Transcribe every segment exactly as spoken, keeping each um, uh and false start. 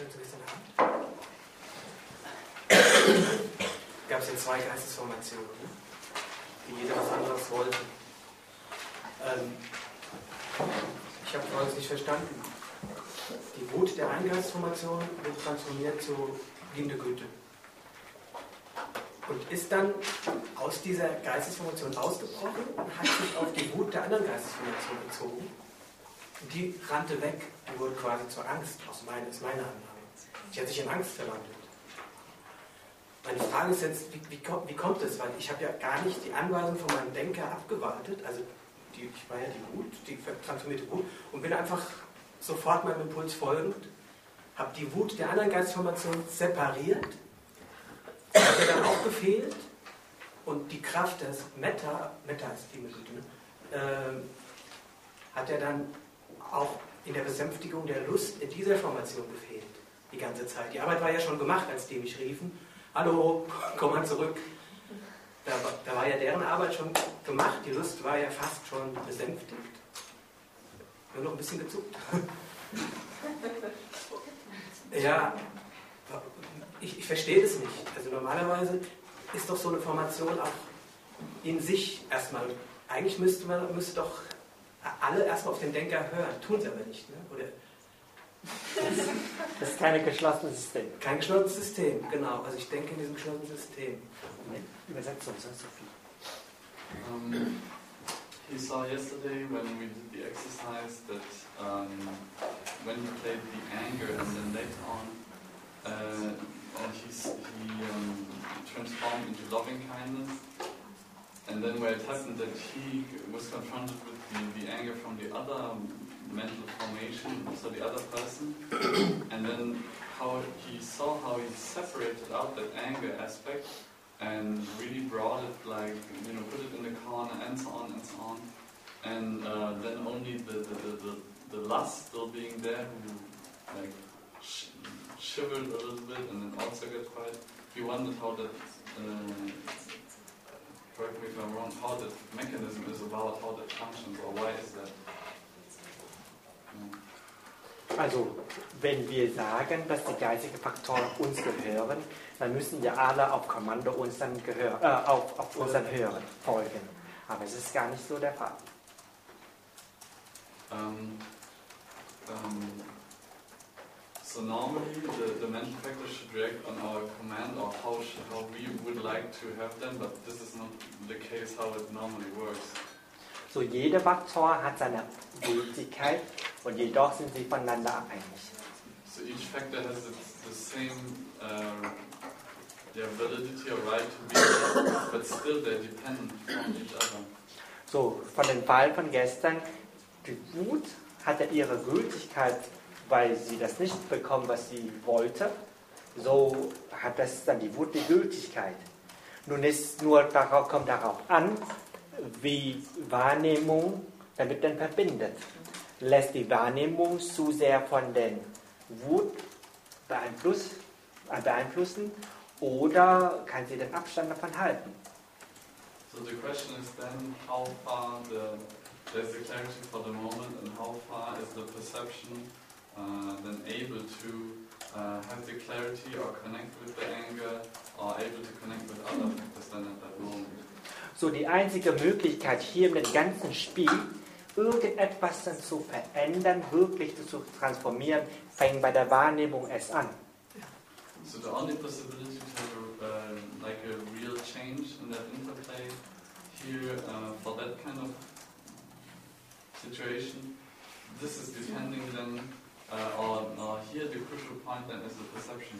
Schön zu gestern Abend. Gab es ja zwei Geistesformationen, die jeder was anderes wollte. Ähm, ich habe Folgendes nicht verstanden. Die Wut der einen Geistesformation wird transformiert zu liebende Güte. Und ist dann aus dieser Geistesformation ausgebrochen und hat sich auf die Wut der anderen Geistesformation bezogen. Und die rannte weg und wurde quasi zur Angst, aus meiner, ist meine Annahme. Die hat sich in Angst verwandelt. Meine Frage ist jetzt, wie, wie, kommt, wie kommt es? Weil ich habe ja gar nicht die Anweisung von meinem Denker abgewartet, also die, ich war ja die Wut, die transformierte Wut, und bin einfach sofort meinem Impuls folgend, habe die Wut der anderen Geistesformation separiert, hat mir dann auch gefehlt, und die Kraft des Metta, Metta ist die Güte, ne? ähm, hat er dann auch in der Besänftigung der Lust in dieser Formation gefehlt, die ganze Zeit. Die Arbeit war ja schon gemacht, als die mich riefen, hallo, komm mal zurück. Da, da war ja deren Arbeit schon gemacht, die Lust war ja fast schon besänftigt. Nur noch ein bisschen gezuckt. Ja, ich, ich verstehe das nicht. Also normalerweise ist doch so eine Formation auch in sich erstmal. Eigentlich müsste man müsste doch alle erstmal auf den Denker hören, tun sie aber nicht. Ne? Oder das ist kein geschlossenes System. Kein geschlossenes System, genau. Also ich denke in diesem geschlossenen System. Übersetzung, Sophie. Um, he saw yesterday when we did the exercise that um, when he played the anger and then later on uh, and he's, he um, transformed into loving kindness, and then where it happened that he was confronted with the, the anger from the other mental formation, so the other person, and then how he saw how he separated out that anger aspect and really brought it, like, you know, put it in the corner and so on and so on, and uh, then only the, the, the, the, the lust still being there, who like sh shivered a little bit and then also got quiet. He wondered how that, uh, correct me if I'm wrong, how that mechanism is about, how that functions, or why is that? Also, wenn wir sagen, dass die geistigen Faktoren uns gehören, dann müssen wir alle auf Kommando uns dann gehör, äh, auf, auf unseren Hören folgen. Aber es ist gar nicht so der Fall. Um, um, so normally the, the mental factors should react on our command, or how, should, how we would like to have them, but this is not the case how it normally works. So, jeder Faktor hat seine Gültigkeit und jedoch sind sie voneinander abhängig. So each factor has its, the same uh, yeah, validity or right to be there, but still they're dependent on each other. So, von dem Fall von gestern, die Wut hatte ihre Gültigkeit, weil sie das nicht bekommen, was sie wollte. So hat das dann die Wut die Gültigkeit. Nun ist nur darauf, kommt darauf an, wie Wahrnehmung damit dann verbindet. Lässt die Wahrnehmung zu sehr von der Wut beeinfluss, äh, beeinflussen oder kann sie den Abstand davon halten? So the question is then how far the, there's the clarity for the moment and how far is the perception uh, then able to uh, have the clarity or connect with the anger or able to connect with other factors then at that moment. So die einzige Möglichkeit hier in dem ganzen Spiel, irgendetwas dann zu verändern, wirklich zu transformieren, fängt bei der Wahrnehmung erst an. So the only possibility to have a, uh, like a real change in that interplay here uh, for that kind of situation, this is depending then uh, on uh, here the crucial point then is the perception.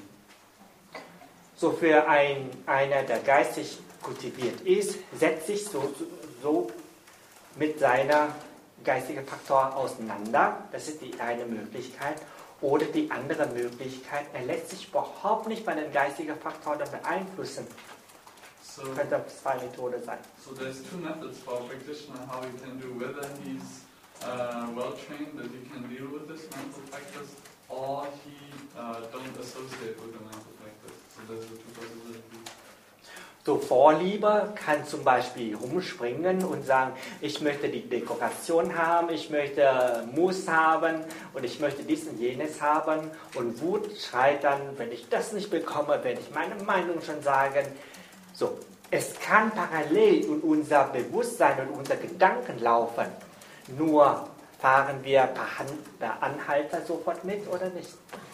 So für ein, einer, der geistig kultiviert ist, setzt sich so, so mit seiner geistigen Faktor auseinander. Das ist die eine Möglichkeit. Oder die andere Möglichkeit, er lässt sich überhaupt nicht bei den geistigen Faktoren beeinflussen. So, könnte zwei Methoden sein. So there's two methods for a practitioner how he can do, whether he's uh, well trained that he can deal with this mental factors, or he uh, don't associate with the mental factors. So there's the two possibilities. So Vorliebe kann zum Beispiel rumspringen und sagen, ich möchte die Dekoration haben, ich möchte Mus haben und ich möchte dies und jenes haben. Und Wut schreit dann, wenn ich das nicht bekomme, werde ich meine Meinung schon sagen. So, es kann parallel in unser Bewusstsein und unsere Gedanken laufen. Nur fahren wir per, Hand, per Anhalter sofort mit oder nicht?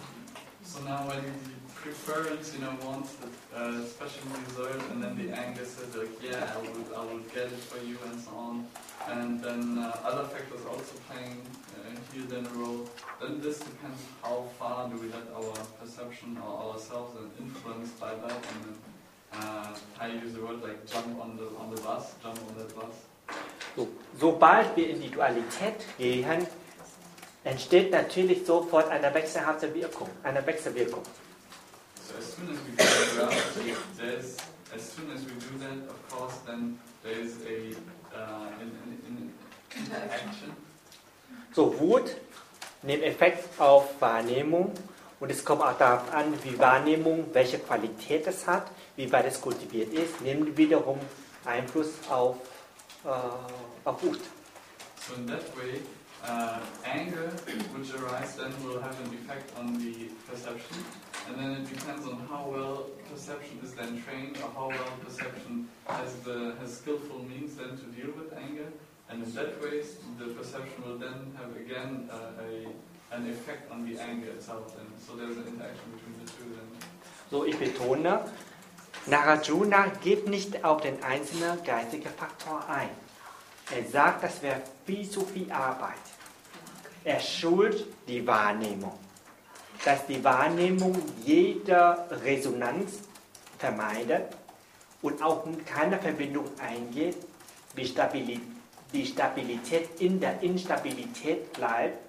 So now when the preference, you know, wants the uh, special result, and then the anger says like, yeah, I will, I will get it for you, and so on. And then uh, other factors also playing uh, here then a role. Then this depends how far do we let our perception or ourselves and influenced by that, and then uh, I use the word like jump on the on the bus, jump on that bus. So, sobald wir in die Dualität gehen, entsteht natürlich sofort eine wechselhafte Wirkung, eine Wechselwirkung. So as soon as we go duality, there's as soon as we do that, of course, then there is a uh, in, in, in interaction. So Wut nimmt Effekt auf Wahrnehmung und es kommt auch darauf an, wie Wahrnehmung, welche Qualität es hat, wie weit es kultiviert ist, nimmt wiederum Einfluss auf, äh, auf Wut. So in that way, uh, anger which arises then will have an effect on the perception, and then it depends on how well perception is then trained, or how well perception has the has skillful means then to deal with anger, and in that way the perception will then have again uh, a an effect on the anger itself. Then so there's an interaction between the two. Then. So ich betone, Nagarjuna geht nicht auf den einzelnen geistigen Faktor ein. Er sagt, das wäre viel zu viel Arbeit. Er schult die Wahrnehmung, dass die Wahrnehmung jede Resonanz vermeidet und auch keine Verbindung eingeht, die Stabilität, die Stabilität in der Instabilität bleibt,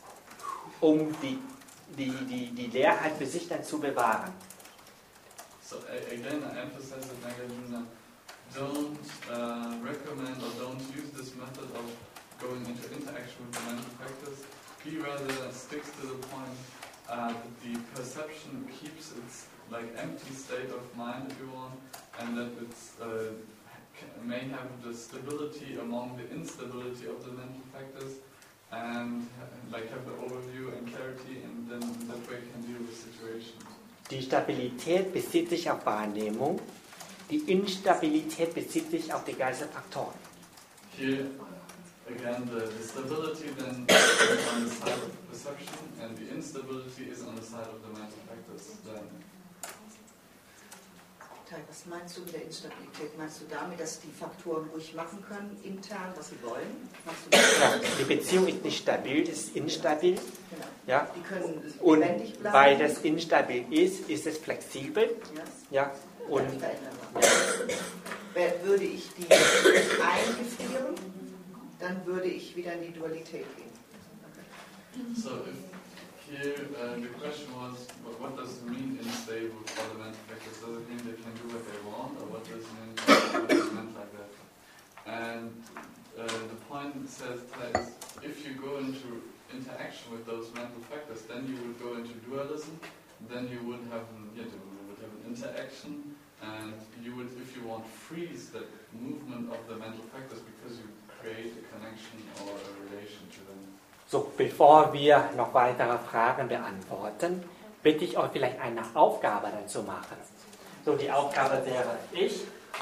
um die, die, die, die Leerheit für sich dann zu bewahren. So again, I emphasize that Nagarjuna don't uh, recommend or don't use this method of going into interaction with the mental practice. He rather sticks to the point uh, that the perception keeps its like empty state of mind, if you want, and that it uh, may have the stability among the instability of the mental practice, and like have the overview and clarity, and then that way can deal with situations. Die Stabilität bezieht sich auf Wahrnehmung, die Instabilität bezieht sich auf die Geisterfaktoren. Here, again, the, the stability then is on the side of perception, and the instability is on the side of the mental practice. Then. Was meinst du mit der Instabilität? Meinst du damit, dass die Faktoren ruhig machen können, intern, was sie wollen? Meinst du das? Ja, die Beziehung ist nicht stabil, es ist instabil. Genau. Ja? Die können Und lebendig bleiben. weil das instabil ist, ist es flexibel. Yes. Ja? Und ja. Würde ich die eingefrieren, dann würde ich wieder in die Dualität gehen. So if here uh, the question was, what does it mean unstable for the mental practice? Does it mean they can do what they want, or what does it mean what is meant like that? And uh, the point says that if you go into interaction with those mental factors, then you would go into dualism. Then you would have, yeah, you would have an interaction, and you would, if you want, freeze that movement of the mental factors because you create a connection or a relation to them. So, bevor wir noch weitere Fragen beantworten, bitte ich euch vielleicht eine Aufgabe dazu machen. So, die Aufgabe wäre ich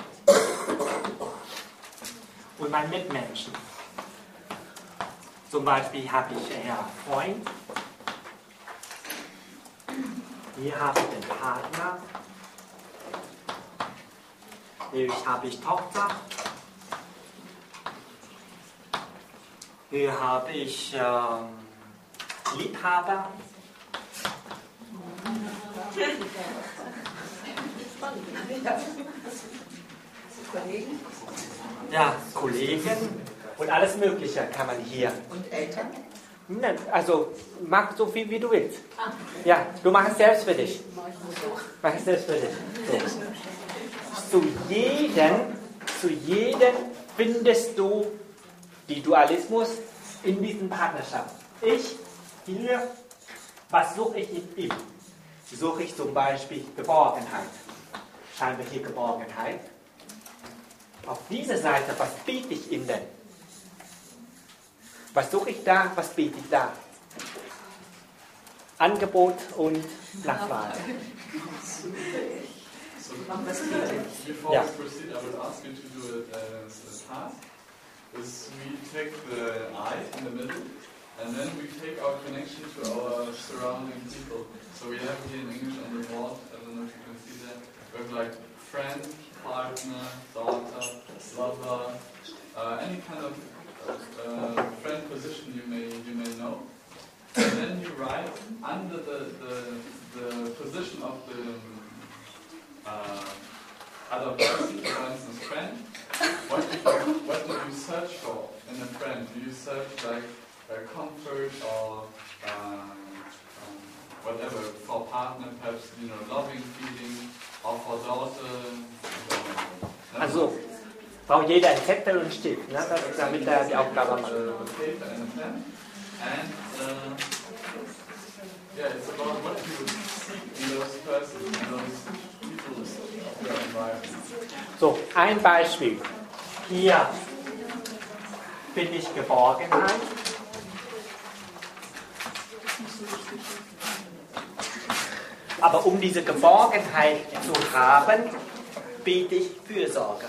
und mein Mitmenschen. Zum Beispiel habe ich einen Freund, hier habe ich den Partner, hier habe ich Tochter, hier habe ich ähm, Liebhaber, Kollegen? Ja, Kollegen und alles Mögliche kann man hier. Und Eltern? Nein, also mach so viel wie du willst. Ja, du machst es selbst für dich. Mach es selbst für dich. So. Zu jedem, zu jedem findest du die Dualismus in diesen Partnerschaft. Ich hier, was suche ich in ihm? Suche ich zum Beispiel Geborgenheit. Scheinbar hier Geborgenheit. auf dieser Seite, was biete ich ihm denn? Was suche ich da, was biete ich da? Angebot und Nachfrage. So before Yeah. we proceed, I would ask you to do a, a, a task. Is we take the I in the middle, and then we take our connection to our surrounding people. So we have here in English on the board, I don't know if you can see that, we have like friend, partner, daughter, lover, uh, any kind of uh, friend position you may you may know. And then you write under the, the, the position of the uh, other person, for instance, friend, what do, you, what do you search for in a friend? Do you search like uh, comfort or um, um, whatever, for partner, perhaps, you know, loving feeling, or for daughter? Also, braucht jeder einen Zettel und einen Stift, ne, damit er die Aufgabe macht. Paper and a pen. And uh, yeah, it's about what you would seek in those persons, in those people of your environment. So, ein Beispiel. Hier finde ich Geborgenheit. Aber um diese Geborgenheit zu haben, biete ich Fürsorge.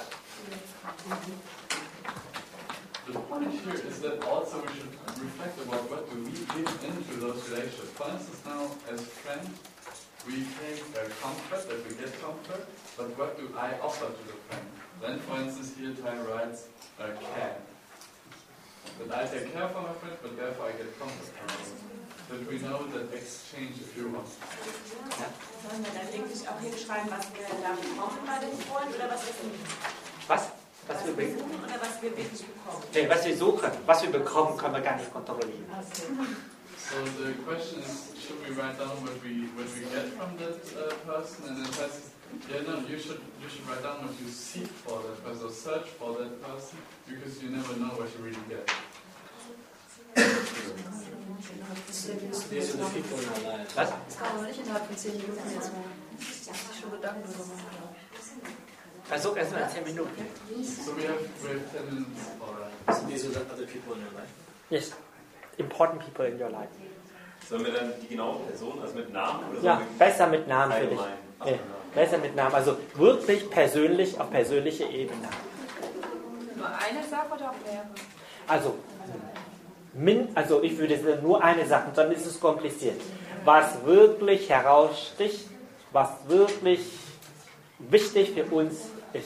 The point here is that also we should reflect about what do we give into those relationships. For instance, now as friends, we take uh, comfort, that we get comfort, but what do I offer to the friend? Then, for instance, here Ty writes uh, care. That I take care for my friend, but therefore I get comfort from them. That we know that exchange, if you want. Sollen wir dann wirklich auch hinschreiben, was wir da bekommen bei dem Freund oder was wir finden? Was? Was, Was wir wir, suchen oder was wir wirklich bekommen? nee, was wir suchen, was wir bekommen, können wir gar nicht kontrollieren. So the question is, should we write down what we what we get from that uh, person, and then says, yeah, no, you should you should write down what you seek for that person, or search for that person, because you never know what you really get. These are the people in our lives. Was? Das kann man nicht innerhalb von zehn Minuten jetzt machen. Ich habe sich schon Gedanken darüber gemacht. Versuch erstmal in zehn Minuten. So we have we have ten minutes for that. So these are the other people in your life. Yes. Important people in your life. Sollen wir dann die genaue Person, also mit Namen? Oder Ja, sollen wir besser mit Namen für dich. allgemein? Nee, besser mit Namen. Also wirklich persönlich, auf persönlicher Ebene. Nur eine Sache oder auch mehrere? Also, min, also ich würde sagen, nur eine Sache, sonst ist es kompliziert. Was wirklich heraussticht, was wirklich wichtig für uns ist.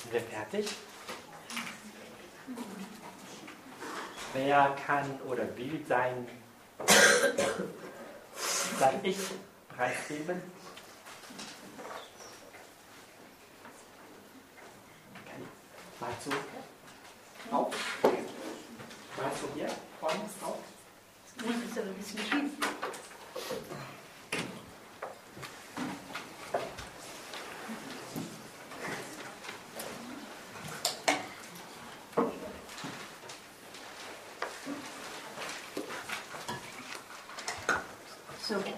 Sind wir fertig? Wer kann oder will sein, sein Ich preisgeben? Okay. Mal zu. Auf. Mal zu hier. Vorne. Auf. Das ist aber ein bisschen schief. So, also.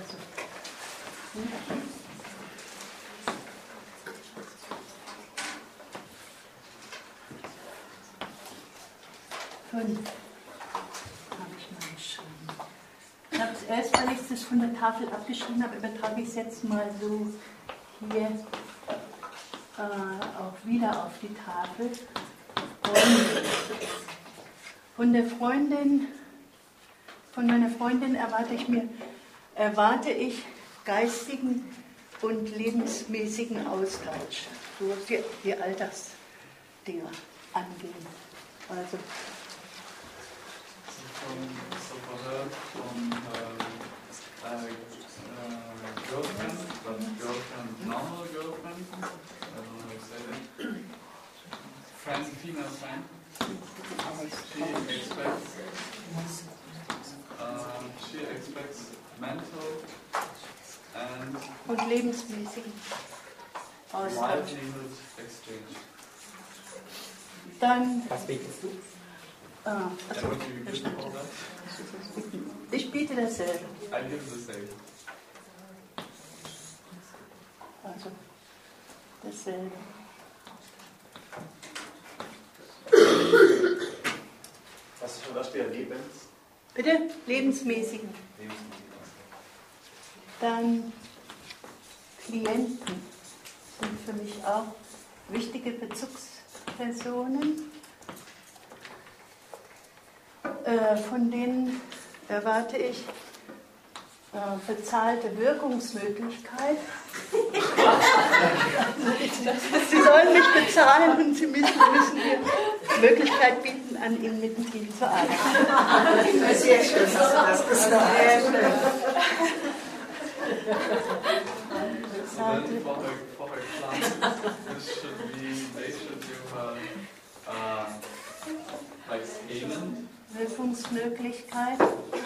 Fünf. Habe ich mal geschrieben. Ich habe es erst, weil ich es von der Tafel abgeschrieben habe, übertrage ich es jetzt mal so hier äh, auch wieder auf die Tafel. Und von der Freundin, von meiner Freundin erwarte ich mir, erwarte ich geistigen und lebensmäßigen Austausch, so die, die Alltagsdinger angehen. Also From, so for her, from her uh, uh, girlfriend, but girlfriend, normal girlfriend, I don't know how to say that, friend, female friend, she expects, uh, she expects mental and und lebensmäßigen Austausch. livelihood exchange. Dann, was betest du? Ah, achso. And what do you give all that? Ich biete dasselbe. I give the same. Also dasselbe. Was für was steht Lebens? Bitte? Lebensmäßigen. Dann Klienten sind für mich auch wichtige Bezugspersonen. Äh, von denen erwarte ich äh, bezahlte Wirkungsmöglichkeit. Sie sollen mich bezahlen und sie müssen, müssen mir die Möglichkeit bieten, an ihnen mit dem Team zu arbeiten. Sehr schön, hast du das gesagt. Sehr schön. So then for her, for her class, this should be, they should give her uh, like payment. Wirkungsmöglichkeit.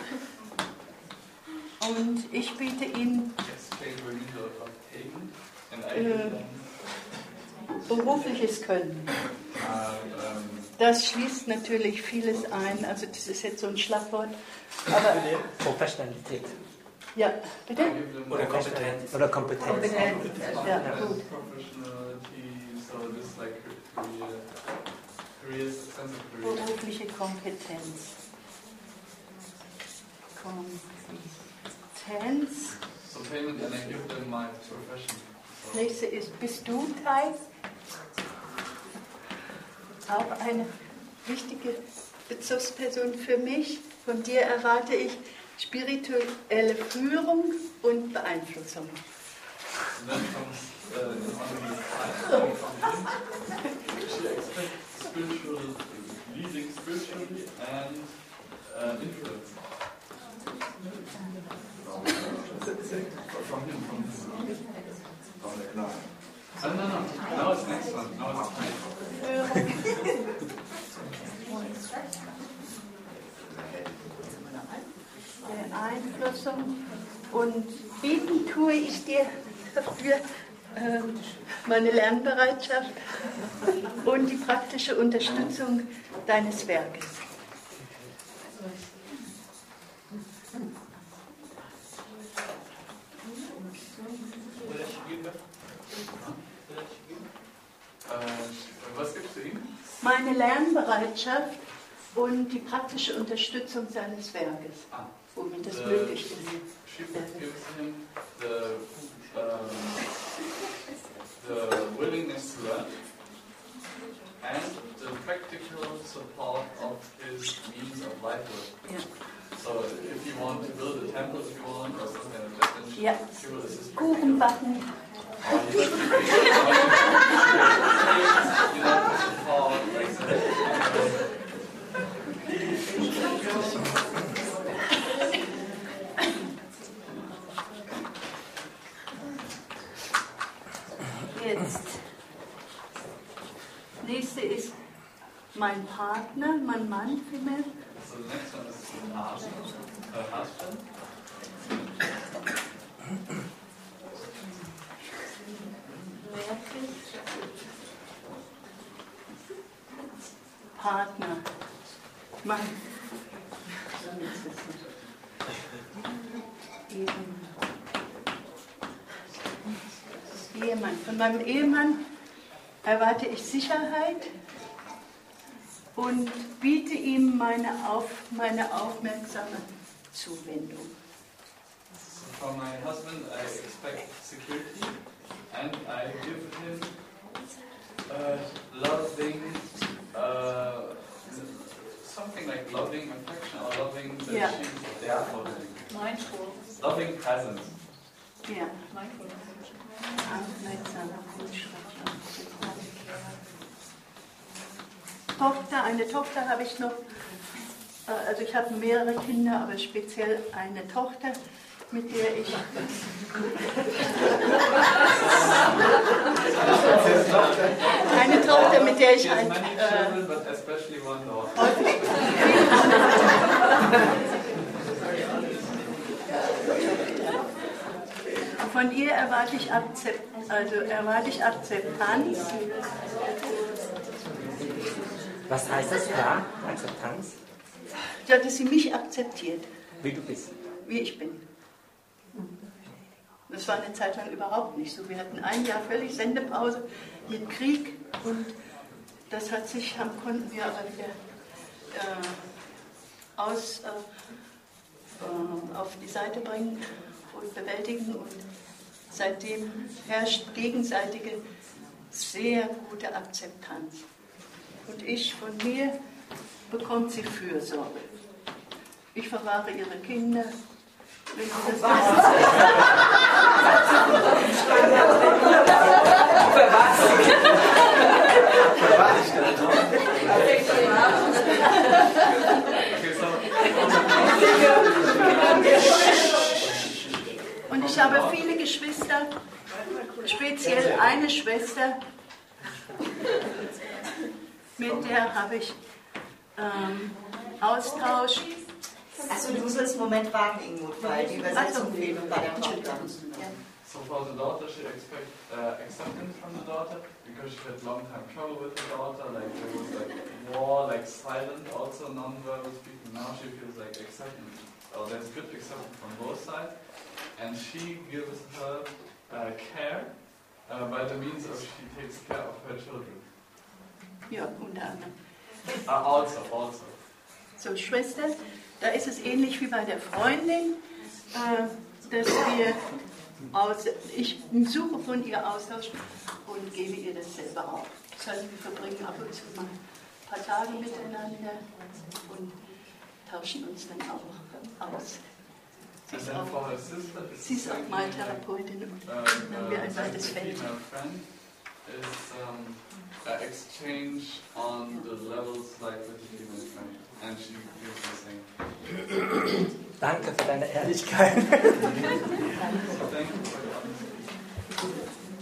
Und ich biete ihnen Exchange renewal of payment. And I Äh. give them berufliches Können. uh, um, Das schließt natürlich vieles ein. Also das ist jetzt so ein Schlagwort. Aber Professionalität. ja, bitte? I give them Oder like Kompetenz. Oder Kompetenz. Kompetenz. Ja, gut. professionality, so this like career, career, sense of career. Berufliche Kompetenz. Kompetenz. So payment and I give them my profession. Das nächste ist, bist du Teil? Auch eine wichtige Bezugsperson für mich. Von dir erwarte ich spirituelle Führung und Beeinflussung. And then comes uh, in one of these five she expects spiritual leading spiritually and uh, influence. From him, from him. Oh, no, no, now it's next one. Now it's time. Beeinflussung und bieten tue ich dir dafür äh, meine Lernbereitschaft und die praktische Unterstützung deines Werkes. Äh, was gibst du ihm? Meine Lernbereitschaft und die praktische Unterstützung seines Werkes, Ah. womit das Äh, möglich ist. She gives him the, um, the willingness to learn and the practical support of his means of livelihood. Ja. So if you want to build a temple, if you want, or something like that, then she, Ja. she will assist Kuchen practically. backen, Jetzt. Nächste ist mein Partner, mein Mann vielmehr. So the next one is husband. Her husband. Partner. Mann. Ehemann. Von meinem Ehemann erwarte ich Sicherheit und biete ihm meine, Auf, meine aufmerksame Zuwendung. So from my husband, I expect security, and I give him uh, loving, uh, something like loving affection or loving that Yeah. she's there for him. Mindful. Loving presence. Ja. Mindful. Aufmerksame Tochter, eine Tochter habe ich noch, also ich habe mehrere Kinder, aber speziell eine Tochter, mit der ich eine Tochter, mit der ich She has ein many äh, children, but especially one daughter. von ihr erwarte ich, Akzept, also erwarte ich Akzeptanz. Was heißt das? Ja, Akzeptanz? Ja, dass sie mich akzeptiert, Wie du bist. wie ich bin. Das war eine Zeit lang überhaupt nicht so. Wir hatten ein Jahr völlig Sendepause mit Krieg und das hat sich, haben, konnten wir aber wieder äh, aus, äh, äh, auf die Seite bringen und bewältigen. Und seitdem herrscht gegenseitige, sehr gute Akzeptanz. Und ich von mir bekommt sie Fürsorge. Ich verwahre ihre Kinder. Wenn sie das Und ich habe viele Geschwister, speziell eine Schwester, mit der habe ich ähm, Austausch. Also du sollst einen Moment warten, Ingmut, weil die Übersetzung fehlt bei der Tochter. So for the daughter, she expect uh, acceptance from the daughter because she had long time trouble with the daughter. Like there was like war, like silent, also non-verbal speaking. Now she feels like acceptance. Oh, there's good acceptance from both sides, and she gives her uh, care uh, by the means of she takes care of her children. Ja, unter anderem. Uh, also, also. So, Schwester, da ist es ähnlich wie bei der Freundin, äh, dass wir aus, ich suche von ihr Austausch und gebe ihr das selber auch. Das heißt, wir verbringen ab und zu mal ein paar Tage miteinander und tauschen uns dann auch aus. Sie ist auch, sie ist auch mal Therapeutin und dann haben wir ein weites Feld. Is um, uh, exchange on the levels like with the female friend, and she gives the same. Danke für deine Ehrlichkeit. So thank you for your honesty.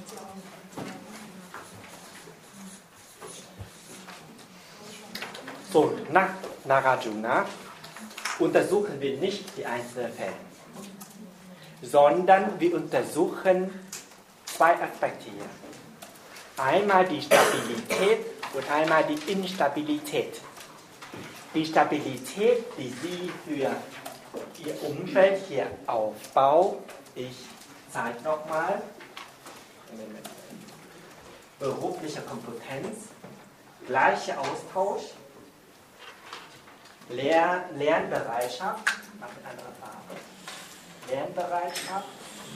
So, nach Nagarjuna untersuchen wir nicht die einzelnen Fälle, sondern wir untersuchen zwei Aspekte hier. Einmal die Stabilität und einmal die Instabilität. Die Stabilität, die sie für ihr Umfeld hier aufbaut, ich zeige nochmal, berufliche Kompetenz, gleicher Austausch, Lern Lernbereitschaft, mach mit anderer Farbe, Lernbereitschaft,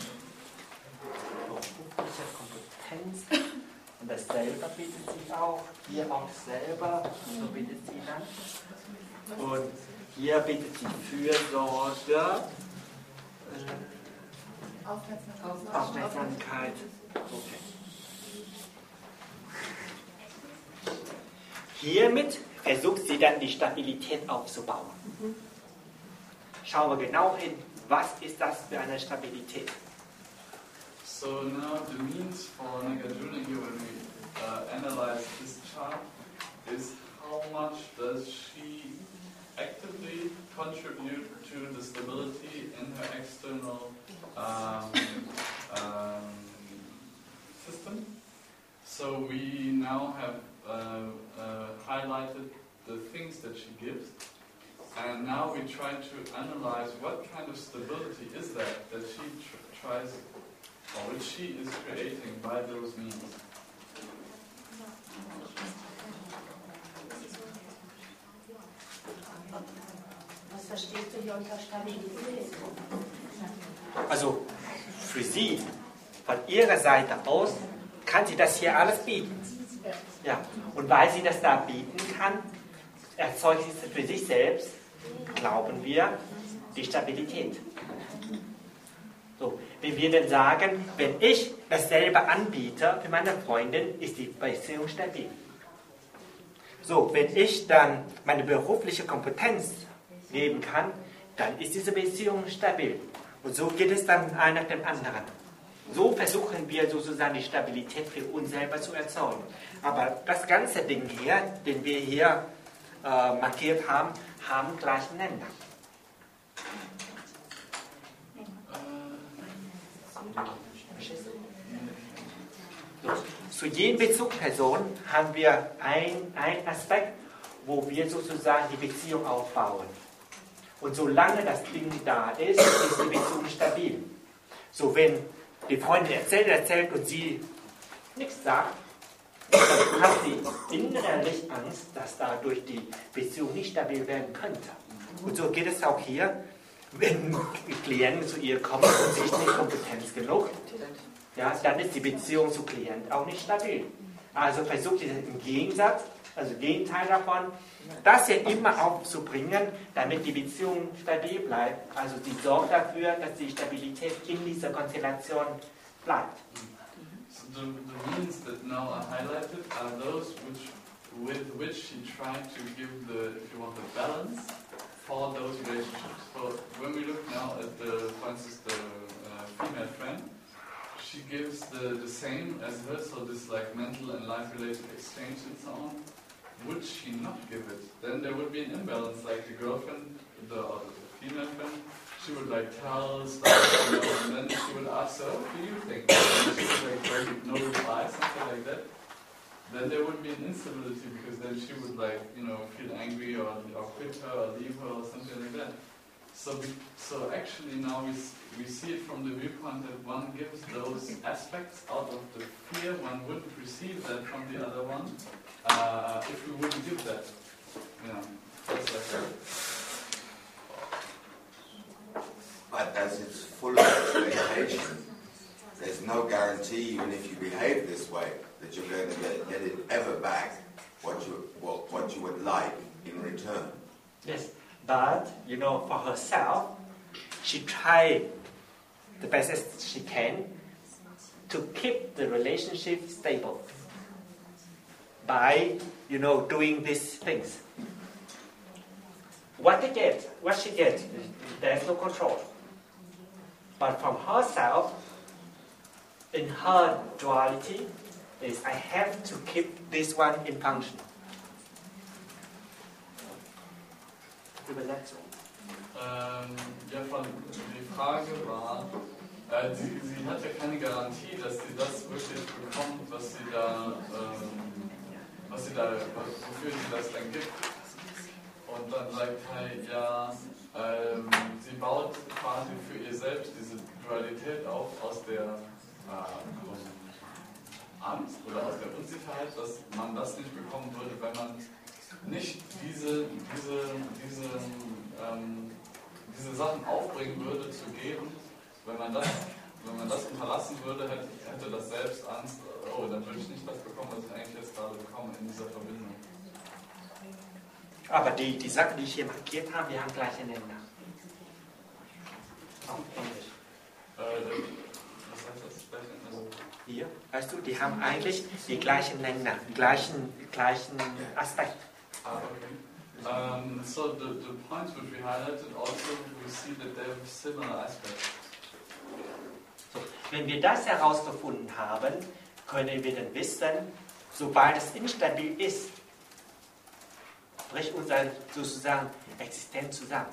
berufliche Kompetenz. Und das selber bietet sie auch, hier auch selber, so bietet sie dann. Und hier bietet sie Fürsorge. Aufmerksamkeit. Aufmerksamkeit. Okay. Hiermit versucht sie dann die Stabilität aufzubauen. Schauen wir genau hin, was ist das für eine Stabilität? So now the means for Nagarjuna here when we uh, analyze this chart is how much does she actively contribute to the stability in her external um, um, system. So we now have uh, uh, highlighted the things that she gives, and now we try to analyze what kind of stability is that that she tr tries or which she is creating by those means. Was verstehst du hier unter Stabilität? Also für sie, von ihrer Seite aus, kann sie das hier alles bieten. Ja. Und weil sie das da bieten kann, erzeugt sie für sich selbst, glauben wir, die Stabilität. So, wenn wir dann sagen, wenn ich dasselbe anbiete für meine Freundin, ist die Beziehung stabil. So, wenn ich dann meine berufliche Kompetenz geben kann, dann ist diese Beziehung stabil. Und so geht es dann einer nach dem anderen. So versuchen wir sozusagen die Stabilität für uns selber zu erzeugen. Aber das ganze Ding hier, den wir hier äh, markiert haben, haben gleichen Nenner. So, zu jedem Bezugsperson haben wir einen Aspekt, wo wir sozusagen die Beziehung aufbauen. Und solange das Ding da ist, ist die Beziehung stabil. So, wenn die Freundin erzählt, erzählt und sie nichts sagt, dann hat sie innerlich Angst, dass dadurch die Beziehung nicht stabil werden könnte. Und so geht es auch hier, wenn Klienten zu ihr kommen und sie ist nicht kompetent genug, ja, dann ist die Beziehung zu Klient auch nicht stabil. Also versucht sie im Gegensatz, also Gegenteil davon, das ja immer aufzubringen, damit die Beziehung stabil bleibt. Also sie sorgt dafür, dass die Stabilität in dieser Konstellation bleibt. So the, the means that now are highlighted are those which, with which she tried to give the, if you want, the balance for those relationships. So when we look now at the, for instance, the uh, female friend, she gives the, the same as her, so this like mental and life-related exchange and so on. Would she not give it? Then there would be an imbalance, like the girlfriend, the, or the female friend, she would like tell stuff, you know, and then she would ask her, what do you think? And she would like very no reply, something like that. Then there would be an instability because then she would like, you know, feel angry or, or quit her or leave her or something like that. So, we, so actually now we, we see it from the viewpoint that one gives those aspects out of the fear one wouldn't receive that from the other one uh, if we wouldn't give that. You know, that's like that. But as it's full of expectation, there's no guarantee, even if you behave this way, that you're going to get, get it ever back what you, what, what you would like in return. Yes. But, you know, for herself, she tried the best as she can to keep the relationship stable by, you know, doing these things. What they get, what she gets, there's no control. But from herself, in her duality, is I have to keep this one in function. Übersetzung. Ähm, ja, von, die Frage war, äh, sie, sie hat ja keine Garantie, dass sie das wirklich bekommt, was sie da, ähm, was sie da, wofür sie das dann gibt. Und dann sagt halt, ja, ähm, sie baut quasi für ihr selbst diese Dualität auf aus der äh, Angst oder aus der Unsicherheit, dass man das nicht bekommen würde, wenn man nicht diese, diese, diese, ähm, diese Sachen aufbringen würde zu geben. Wenn man das, wenn man das unterlassen würde, hätte, hätte das selbst Angst, oh, dann würde ich nicht das bekommen, was ich eigentlich jetzt gerade bekomme in dieser Verbindung. Aber die, die Sachen, die ich hier markiert habe, die haben gleiche Nenner. Auf Englisch. was heißt das? Also hier, weißt du, die haben eigentlich die gleichen Länder, die gleichen, gleichen Aspekte. Ah, okay. Um, so the, the points which we highlighted also, we see that they have similar aspects. So, wenn wir das herausgefunden haben, können wir dann wissen, sobald es instabil ist, bricht unsere sozusagen Existenz zusammen.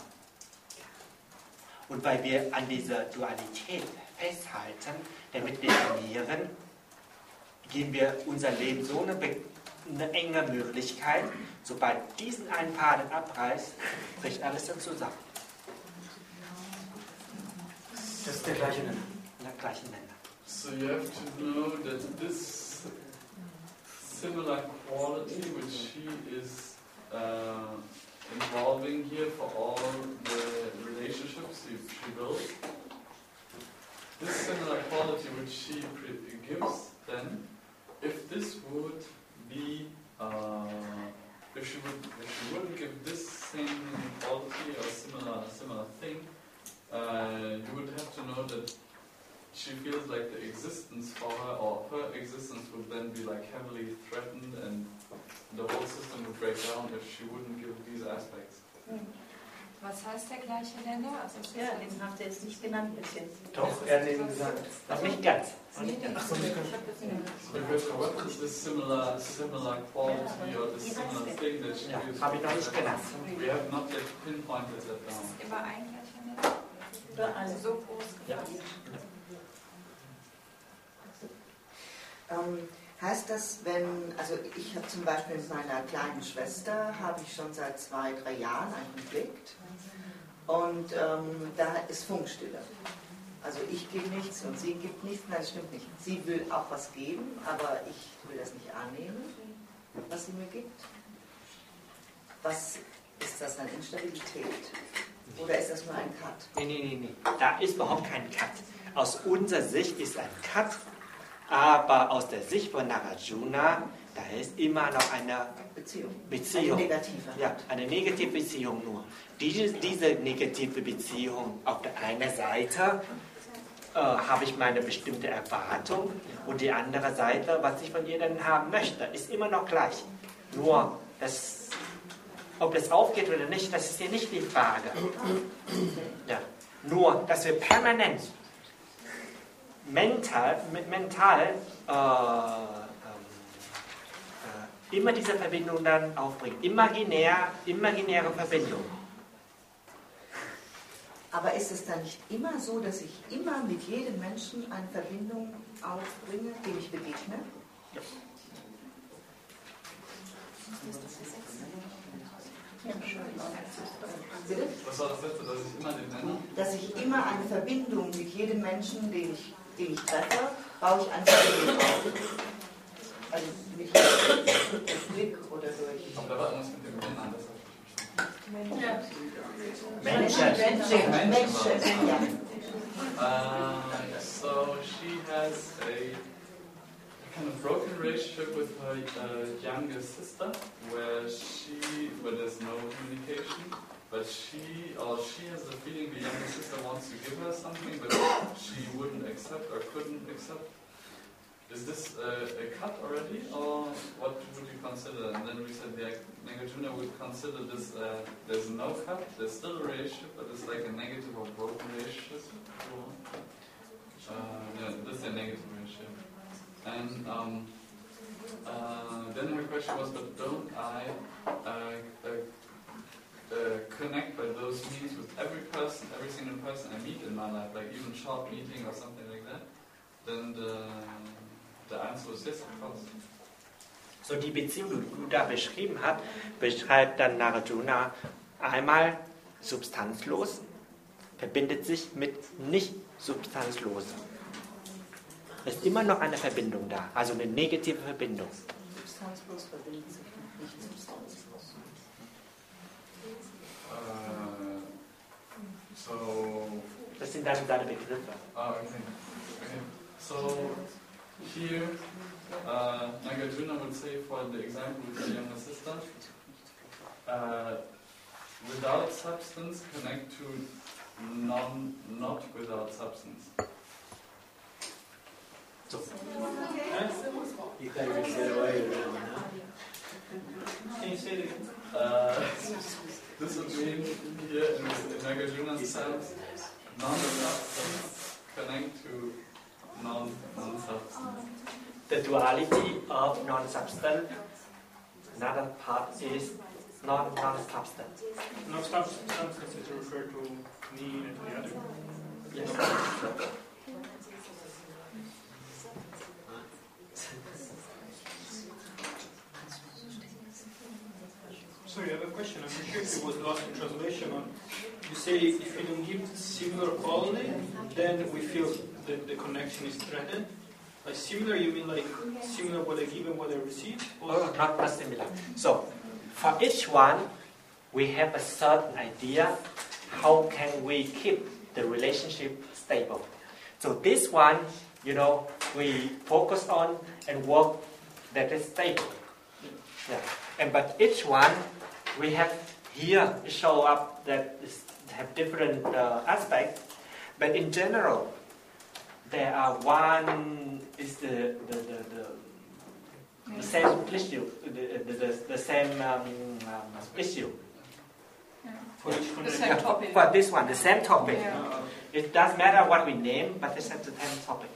Und weil wir an dieser Dualität festhalten, damit wir trainieren, geben wir unser Leben so eine, eine enge Möglichkeit, sobald diesen einen Faden abreißt, bricht alles dann zusammen. Das ist der gleiche Nenner. Der gleichen Nenner. So you have to know that this similar quality which she is uh, involving here for all the relationships she, she builds, this similar quality which she gives, then, if this would be, uh, if she would, if she wouldn't give this same quality or similar, similar thing, uh, you would have to know that she feels like the existence for her, or her existence would then be like heavily threatened, and the whole system would break down if she wouldn't give these aspects. Was heißt der gleiche Nenner? Also Ja, den habt ihr jetzt nicht genannt bis jetzt. Doch, er hat eben gesagt. Noch nicht ganz. Ach so, nicht ganz. Because what is this similar, similar quality or this similar thing that she Ja, gives? habe ich noch nicht genannt. We have not yet pinpointed that down. immer ein gleicher Nenner? Für alle. So groß Ja. gefasst. Ähm, heißt das, wenn, also ich habe zum Beispiel mit meiner kleinen Schwester, habe ich schon seit zwei, drei Jahren einen Konflikt und ähm, da ist Funkstille. Also ich gebe nichts und sie gibt nichts, nein, das stimmt nicht. Sie will auch was geben, aber ich will das nicht annehmen, was sie mir gibt. Was ist das an Instabilität? Oder ist das nur ein Cut? Nee, nee, nee, nee. Da ist überhaupt kein Cut. Aus unserer Sicht ist ein Cut, aber aus der Sicht von Nagarjuna, da ist immer noch eine Beziehung. Beziehung. Eine negative. Ja, eine negative Beziehung nur. Diese, diese negative Beziehung auf der einen Seite äh, habe ich meine bestimmte Erwartung und die andere Seite, was ich von ihr dann haben möchte, ist immer noch gleich. Nur, das, ob das aufgeht oder nicht, das ist hier nicht die Frage. Ja. Nur, dass wir permanent mental, mental äh, äh, immer diese Verbindung dann aufbringen. Imaginär, imaginäre Verbindung. Aber ist es dann nicht immer so, dass ich immer mit jedem Menschen eine Verbindung aufbringe, dem ich begegne? Ja. Bitte? Was war das letzte, dass ich immer den Nenner? Dass ich immer eine Verbindung mit jedem Menschen, den ich, den ich treffe, baue ich eine Verbindung auf. Also mit durch Blick oder durch... Aber da war irgendwas mit dem Nenner, das habe ich Menschen. Menschen. Menschen. Ja. Uh, so she has a kind of broken relationship with her uh, younger sister, where she, where there's no communication, but she, or she has the feeling the younger sister wants to give her something, but she wouldn't accept or couldn't accept. Is this uh, a cut already, or what would you consider? And then we said the Nagarjuna would consider this, uh, there's no cut, there's still a relationship, but it's like a negative or broken relationship. Uh, yeah, this is a negative relationship. And um, uh, then her question was, but don't I uh, uh, uh, connect by those means with every person, every single person I meet in my life, like even short meeting or something like that? Then the, the answer was yes, of course. So die Beziehung, die du da beschrieben hast, beschreibt dann Nagarjuna einmal substanzlos, verbindet sich mit nicht substanzlosen. Es ist immer noch eine Verbindung da, also eine negative Verbindung. Substanzlos verbindet sich mit nicht substanzlos. Uh, so, Das sind dann seine Begriffe. ah, okay. Okay. So here, uh, Nagarjuna would say for the example with the younger sister, uh, without substance connect to non not without substance. So. You can't even get away with it now. Can you say it again? Uh, this would mean here in, in Nagarjuna's sense, non-substance connect to non, non-substance. The duality of non-substance. Another part is non non-substance. No substance is referred to me and the other. Yes. Sorry, I have a question. I'm not sure if it was lost in translation. On you say if you don't give similar quality, then we feel that the connection is threatened. By similar, you mean like similar what I give and what I receive? Or Oh, not, not similar. So, for each one, we have a certain idea how can we keep the relationship stable. So this one, you know, we focus on and work that is stable. Yeah. And but each one, we have here show up that is, have different uh, aspects. But in general, there are one is the the the, the, the same issue, the the, the, the same um, um, issue. for each The connection? same Yeah, for, topic. for this one, the same topic. Yeah. It doesn't matter what we name, but it's the same topic.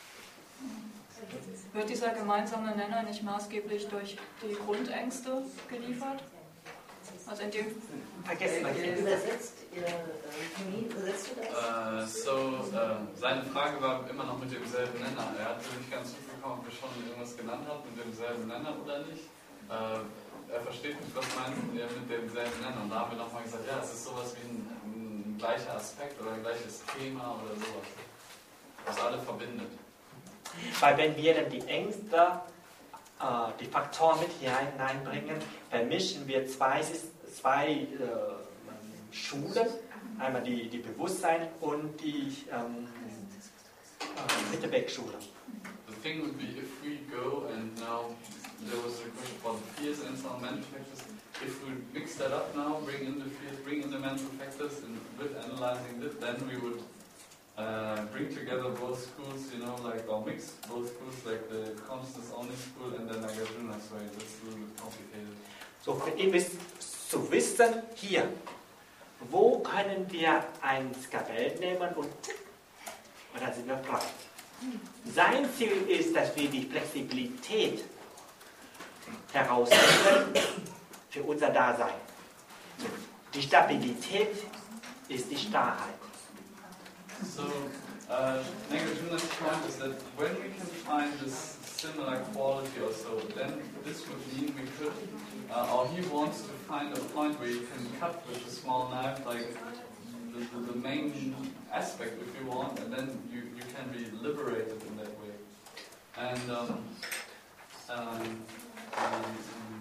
Wird dieser gemeinsame Nenner nicht maßgeblich durch die Grundängste geliefert? Also in dem I guess like Ihr übersetzt, ihr Termin, übersetzt du das? Uh, so, uh, seine Frage war immer noch mit demselben Nenner. Er hatte nicht ganz mitbekommen, ob wir schon irgendwas genannt haben mit demselben Nenner oder nicht. Uh, er versteht nicht, was meinten wir mit demselben Nenner. Und da haben wir nochmal gesagt, ja, es ist sowas wie ein, ein gleicher Aspekt oder ein gleiches Thema oder sowas, was alle verbindet. Weil wenn wir dann die Ängste, äh, die Faktoren mit hineinbringen, vermischen wir zwei, zwei äh, Schulen, einmal die, die Bewusstsein und die ähm, äh, Mittelwegschule. The thing would be if we go and now there was a question about the fears and some mental factors. If we mix that up now, bring in the fears, bring in the mental factors, and with analyzing it, then we would uh, bring together both schools, you know, like or mix both schools, like the consciousness only school and the Nagarjuna's way. That's a little bit complicated. So für ihn ist zu wissen, hier, wo können wir ein Skabell nehmen und, und dann sind wir frei. Sein Ziel ist, dass wir die Flexibilität herausfinden für unser Dasein. Die Stabilität ist die Starrheit. So, uh, Nagarjuna's point is that when we can find this similar quality or so, then this would mean we could, uh, or he wants to find a point where you can cut with a small knife, like the, the, the main aspect if you want, and then you, you can be liberated in that way. And, um, um, um,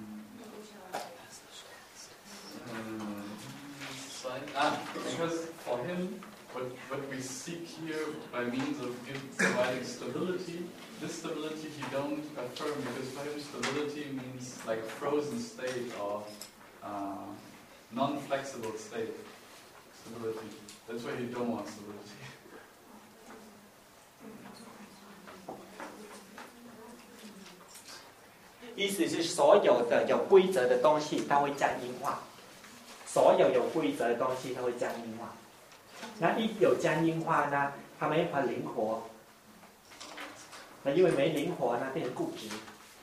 um, ah, because for him, What, what we seek here by means of give, providing stability, this stability he don't affirm because for him stability means like a frozen state or uh, non-flexible state. Stability. That's why he don't want stability. 意思是所有的有规则的东西，它会将阴化。所有有规则的东西，它会将阴化。那一有僵硬化呢，它没法灵活。那因为没灵活呢，变成固执。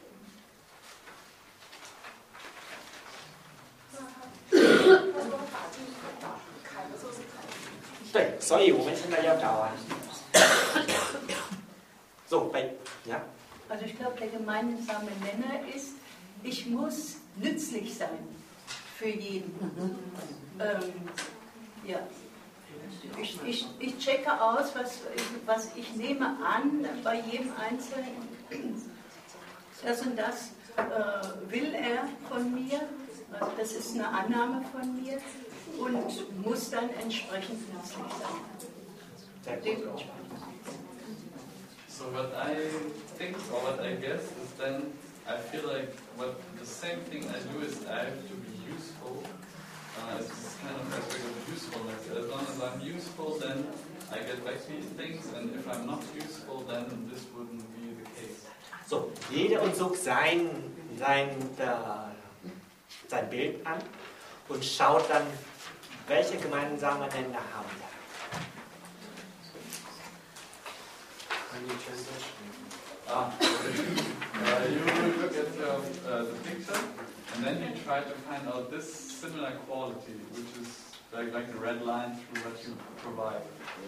对，所以我们现在要找啊。So, bei, ja? Also ich glaube, der gemeinsame Nenner ist, ich muss nützlich sein für jeden. Ähm, ja. Ich, ich, ich checke aus, was ich, was ich nehme an bei jedem Einzelnen. Das und das äh, will er von mir, also das ist eine Annahme von mir und muss dann entsprechend nützlich sein. Dementsprechend. So what I think or what I guess is then I feel like what the same thing I do is I have to be useful. Uh, it's this kind of aspect of usefulness. As long as I'm useful, then I get back these things, and if I'm not useful, then this wouldn't be the case. So, jeder und sucht sein, sein, äh, sein Bild an und schaut dann, welche gemeinsamen Nenner haben wir. Ah, uh, you look at your, uh, the picture, and then you try to find out this similar quality, which is like, like the red line through what you provide.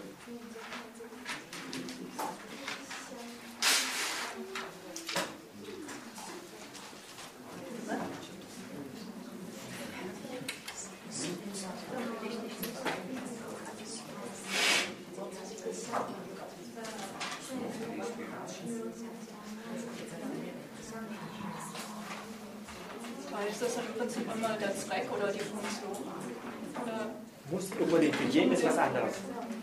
Ist das dann im Prinzip immer der Zweck oder die Funktion? Oder? Muss unbedingt, für jeden ist was anderes.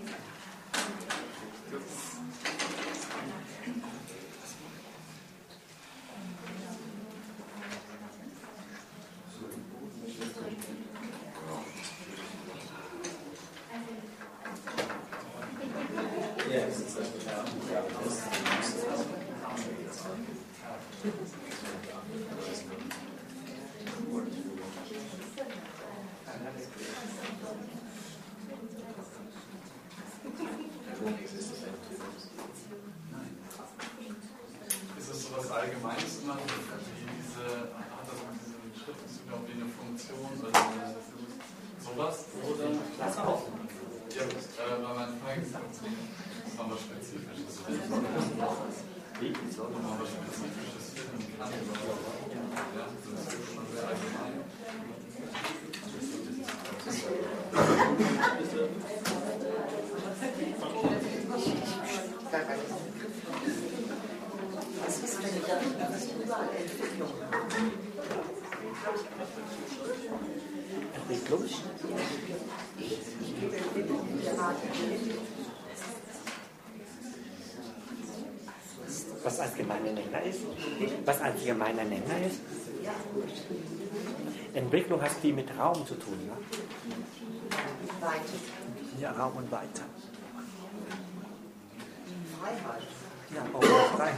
Was als gemeiner Nenner ist? Was als gemeiner Nenner ist? Entwicklung hat viel mit Raum zu tun, ne? Weite. Ja, Raum und Weite. Freiheit. Ja, auch Freiheit.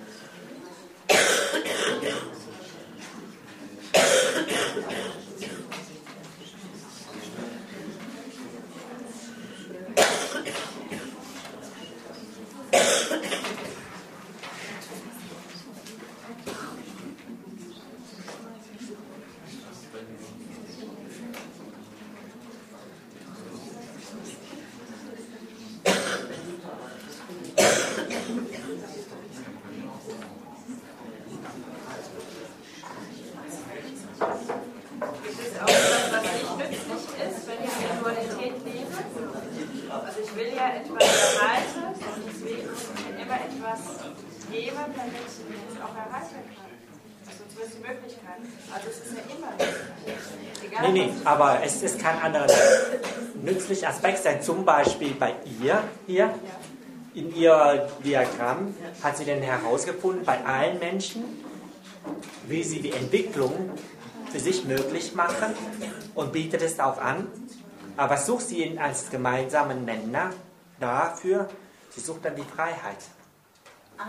Nee, nee, aber es, es kann andere nützliche Aspekt sein. Zum Beispiel bei ihr hier, in ihr Diagramm hat sie denn herausgefunden, bei allen Menschen, wie sie die Entwicklung für sich möglich machen und bietet es auch an. Aber was sucht sie als gemeinsamen Nenner dafür? Sie sucht dann die Freiheit. Ah.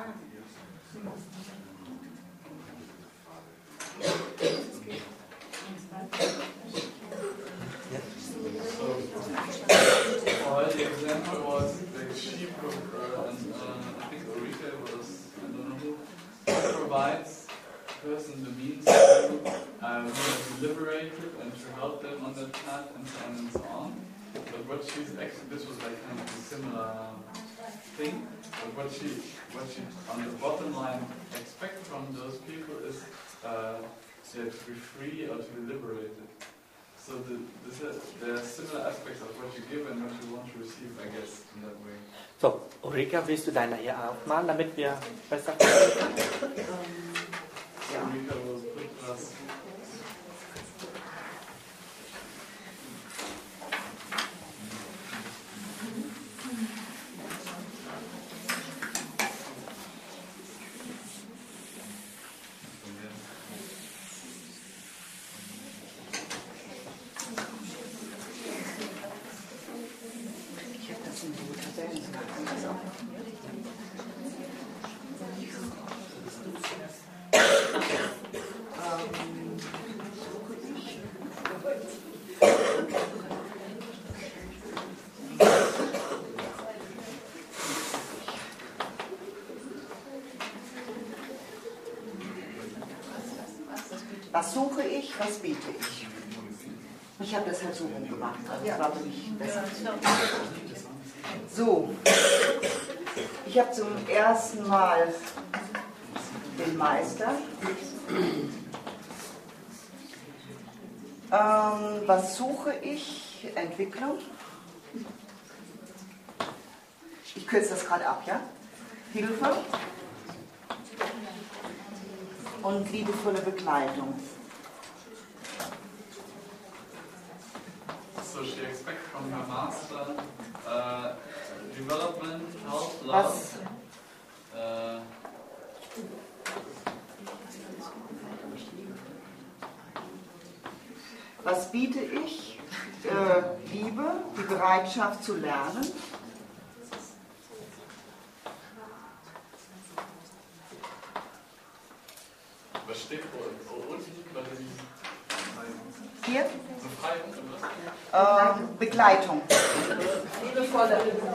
Well, the example was the sheep broker, and uh, I think Ulrike was, I don't know who, provides the person the means to uh, be liberated and to help them on that path and so on and so on. But what she's actually, this was like kind of a similar thing, but what she, what she on the bottom line expect from those people is uh, yeah, to be free or to be liberated. So the, this is, there are similar aspects of what you give and what you want to receive, I guess, in that way. So, Ulrika, willst du deine hier aufmalen, damit wir besser können? Ja. Ulrika will put us. Was suche ich, was biete ich? Ich habe das halt so rumgemacht, also das war für mich besser. So, ich habe zum ersten Mal den Meister. Ähm, was suche ich? Entwicklung. Ich kürze das gerade ab, ja? Hilfe und liebevolle Begleitung. So she expects from her master uh, development, health, love. Was? Uh, Was biete ich? Äh, Liebe, die Bereitschaft zu lernen. Was steht vor uns? Hier? Befreiung und Äh, was? Begleitung. Liebevolle.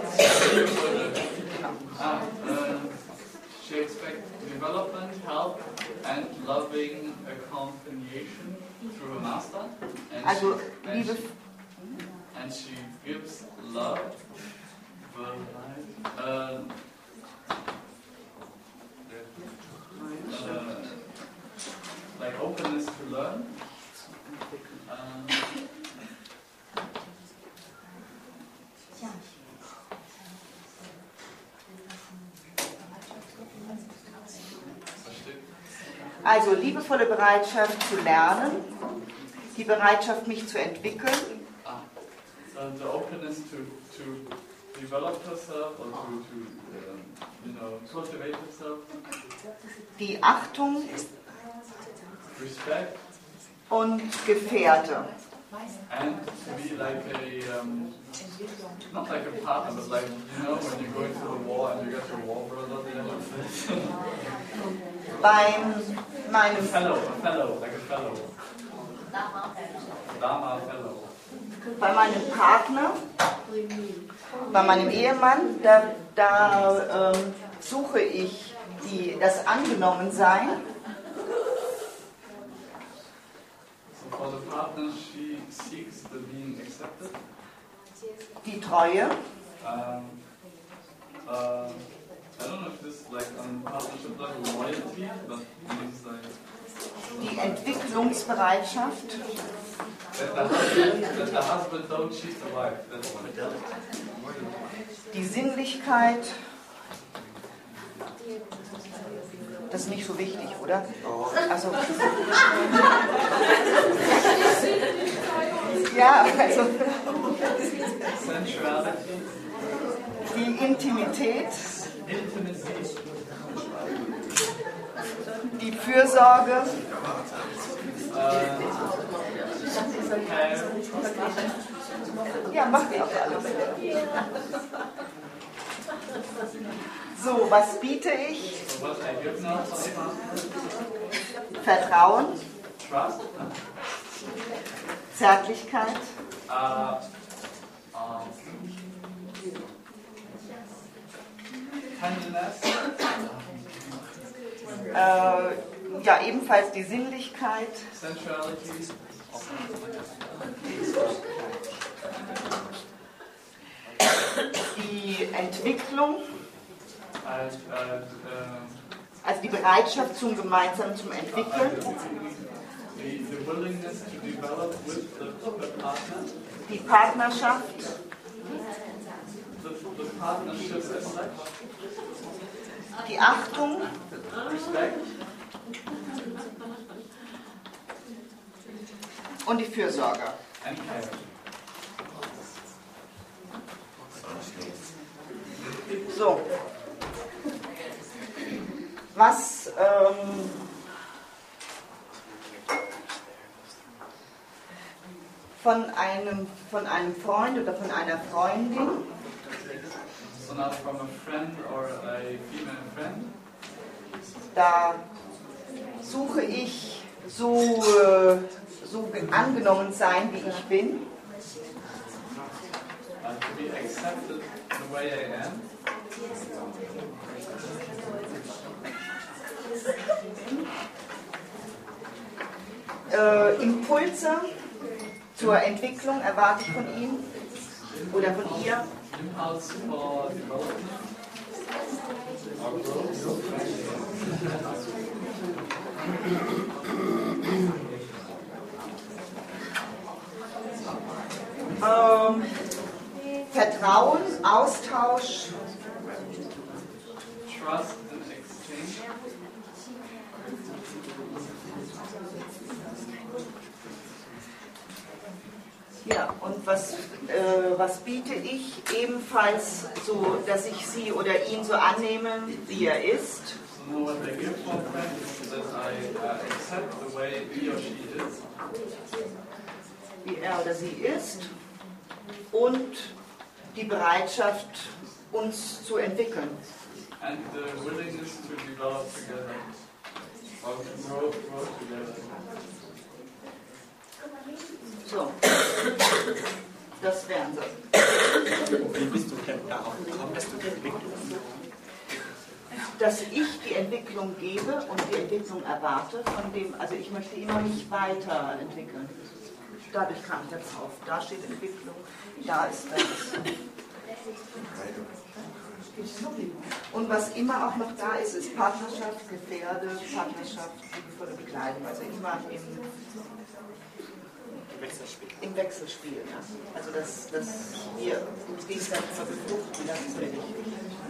Ah, uh, she expects development, help, and loving accompaniation through her master. And Also she, and, Liebe. she, and she gives love, uh, uh, like openness to learn. Um, Also liebevolle Bereitschaft zu lernen, die Bereitschaft, mich zu entwickeln. ah, so the openness to, to develop herself or to, to um, you know, cultivate herself. Die Achtung Respect. Und Gefährte. And to be like a, um, not like a partner, but like, you know, when you go into the war and you got your war brother there. Beim meinem A fellow, a fellow, like a fellow. Dharma fellow. Bei meinem Partner, bei meinem Ehemann, da, da ähm, suche ich die, das Angenommensein. So for the partner, she seeks the being accepted. Die Treue. Um, uh, I don't know if this is like on partnership level loyalty, but it's like Die Entwicklungsbereitschaft. that the husband, that the husband don't cheat the wife. That's what it is. Die Sinnlichkeit. Das ist nicht so wichtig, oder? Also. Ja, also. Sensuality. Die Intimität. Intimacy. Die Fürsorge. Ja, macht ihr auf alle Fälle. So, was biete ich? Vertrauen. Trust. Zärtlichkeit. Uh, um, tenderness. Äh, ja, ebenfalls die Sinnlichkeit. Sensuality. Die Entwicklung. And, and, uh, Also die Bereitschaft zum gemeinsamen zum Entwickeln. the, the willingness to develop with the, the partner. Die Partnerschaft. The, the partnership as such. Die Achtung. Respect. Und die Fürsorge. And care. So. Was ähm, von einem von einem Freund oder von einer Freundin. So now from a friend or a female friend. Da suche ich so, äh, so angenommen sein, wie ich bin. Uh, to be accepted the way I am. äh, Impulse zur Entwicklung erwarte ich von ihm oder von ihr? Impulse for development. Ähm, Vertrauen, Austausch. Trust and exchange. Ja, und was, äh, was biete ich? Ebenfalls so, dass ich sie oder ihn so annehme, wie er ist. So now what I give for practice is that I uh, accept the way he or she is. Wie er oder sie ist. Und die Bereitschaft, uns zu entwickeln. And the willingness to develop together. Or to grow, grow together. So, das wären sie. Wie bist du denn darauf gekommen, dass du die Entwicklung Dass ich die Entwicklung gebe und die Entwicklung erwarte von dem, also ich möchte immer mich weiterentwickeln. Dadurch kam ich jetzt auf. Da steht Entwicklung, da ist das. Und was immer auch noch da ist, ist Partnerschaft, Gefährde, Partnerschaft, liebevolle Bekleidung. Also immer im Wechselspiel. Im Wechselspiel, ja. Also das, das hier uns gegenseitig zu befruchten, das ist mir wichtig.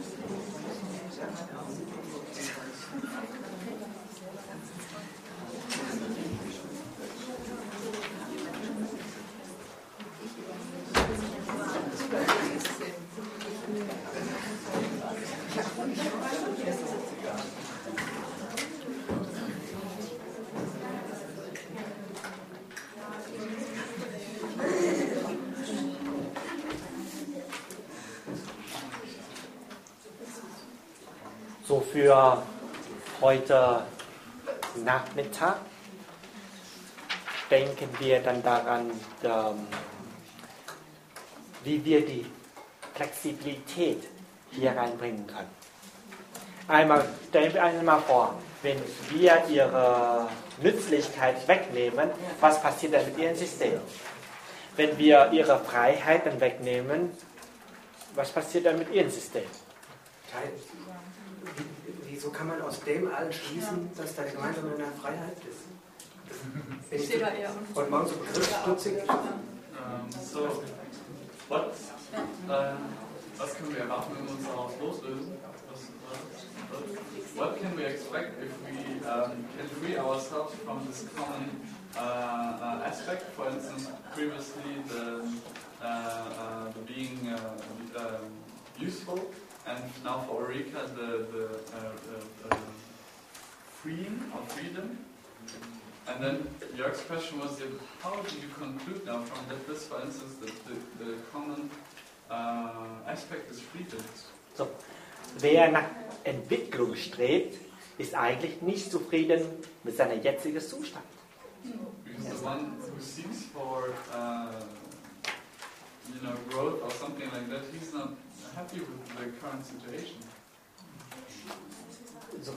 So für heute Nachmittag denken wir dann daran, ähm, wie wir die Flexibilität hier reinbringen können. Einmal, stellen wir einmal vor, wenn wir ihre Nützlichkeit wegnehmen, was passiert dann mit ihrem System? Wenn wir ihre Freiheit dann wegnehmen, was passiert dann mit ihrem System? Wieso kann man aus dem allen schließen, dass da gemeinsam in der Freiheit ist? Bin ich sehe da eher heute Morgen so begriffsstutzig? Um, so, what, uh, was können wir erwarten, wenn wir uns daraus loslösen? Was, uh, what can we expect if we um, can free ourselves from this common uh, uh, aspect? For instance, previously the, uh, uh, the being uh, um, useful. And now for Ulrika, the, the uh, uh, uh, freeing or freedom. And then your question was, how do you conclude now from that this, for instance, that the, the common uh, aspect is freedom? So, wer nach Entwicklung strebt, ist eigentlich nicht zufrieden mit seinem jetzigen Zustand. Because the one who seeks for uh, you know, growth or something like that, he's not happy with the current situation. So.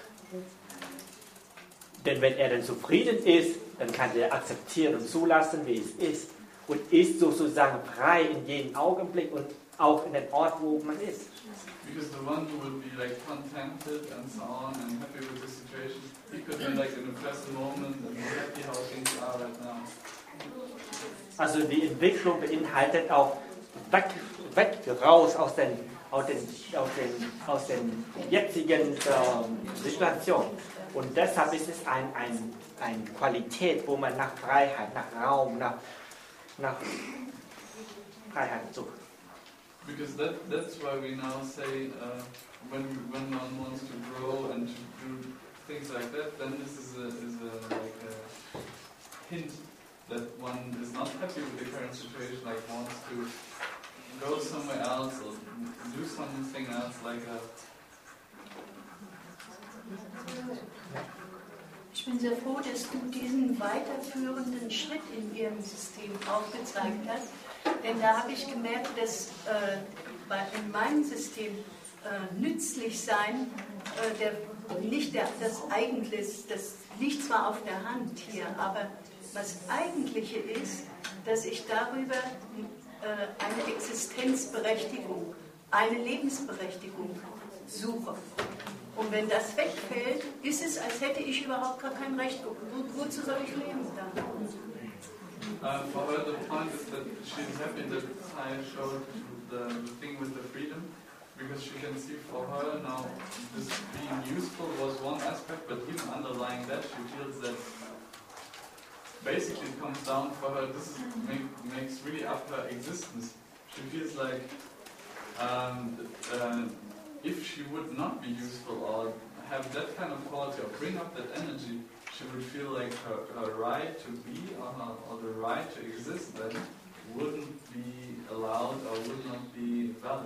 Denn wenn er dann zufrieden ist, dann kann er akzeptieren und zulassen, wie es ist. Und ist sozusagen frei in jedem Augenblick und auch in dem Ort, wo man ist. Because the one who would be like contented and so on and happy with the situation, he could be like in the present moment and happy how things are right now. Also die Entwicklung beinhaltet auch weg, weg raus aus den, aus den, aus den, aus den jetzigen ähm, Situationen. Und deshalb ist es eine ein, ein Qualität, wo man nach Freiheit, nach Raum, nach, nach Freiheit sucht. Because that, that's why we now say uh, when, when one wants to grow and to do things like that, then this is a, is a, like a hint that one is not happy with the current situation, like wants to go somewhere else or do something else, like a... Ich bin sehr froh, dass du diesen weiterführenden Schritt in Ihrem System aufgezeigt hast, denn da habe ich gemerkt, dass äh, in meinem System äh, nützlich sein äh, der nicht der, das Eigentliche, das liegt zwar auf der Hand hier, aber das Eigentliche ist, dass ich darüber äh, eine Existenzberechtigung, eine Lebensberechtigung suche. Und wenn das wegfällt, ist es, als hätte ich überhaupt gar kein Recht. Wo, wozu soll ich leben dann? Uh, for her, the point is that she's happy that I showed the thing with the freedom, because she can see for her now this being useful was one aspect, but even underlying that, she feels that basically it comes down for her, this is, make, makes really up her existence. She feels like um, uh, if she would not be useful or have that kind of quality or bring up that energy, she would feel like her, her right to be or, her, or the right to exist then wouldn't be allowed or would not be valid.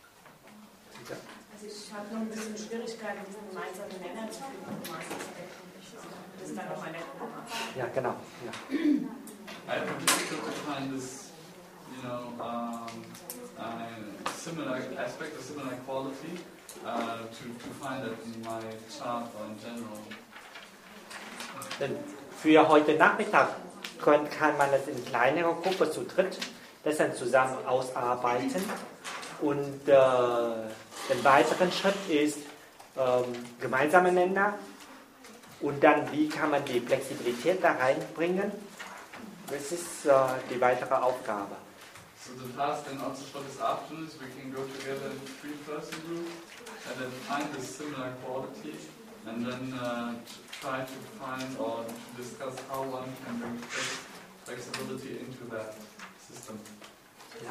Also ich habe noch ein bisschen Schwierigkeiten, diesen gemeinsamen Nenner zu finden. Das ist dann noch meine Frage. Ja, genau. Ja. I have difficult to find this, you know, um, a similar aspect, a similar quality, uh, to, to find that in my chart or in general. Denn für heute Nachmittag können, kann man das in kleinerer Gruppe zu dritt das dann zusammen ausarbeiten. Und äh, der weitere Schritt ist ähm, gemeinsame Nenner. Und dann, wie kann man die Flexibilität da reinbringen? Das ist äh, die weitere Aufgabe. So the task then also for this afternoon is we can go together in three-person groups and then find this similar quality and then uh, try to find or to discuss how one can bring flexibility into that system. Ja.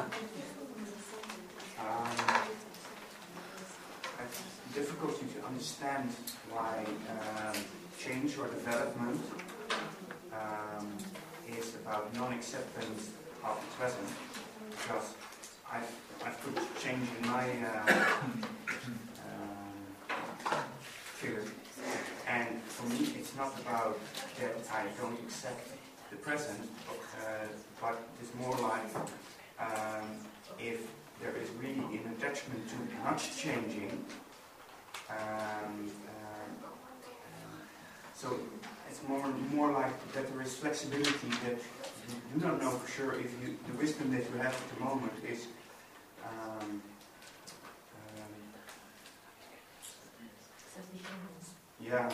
Um, it's difficult to understand why um, change or development um, is about non-acceptance of the present, because I've, I've put change in my uh, uh, figure, and for me it's not about that I don't accept the present, uh, but it's more like um, if there is really an attachment to not changing. Um, um, so it's more more like that there is flexibility, that you do not know for sure if you, the wisdom that you have at the moment is um, um, yeah.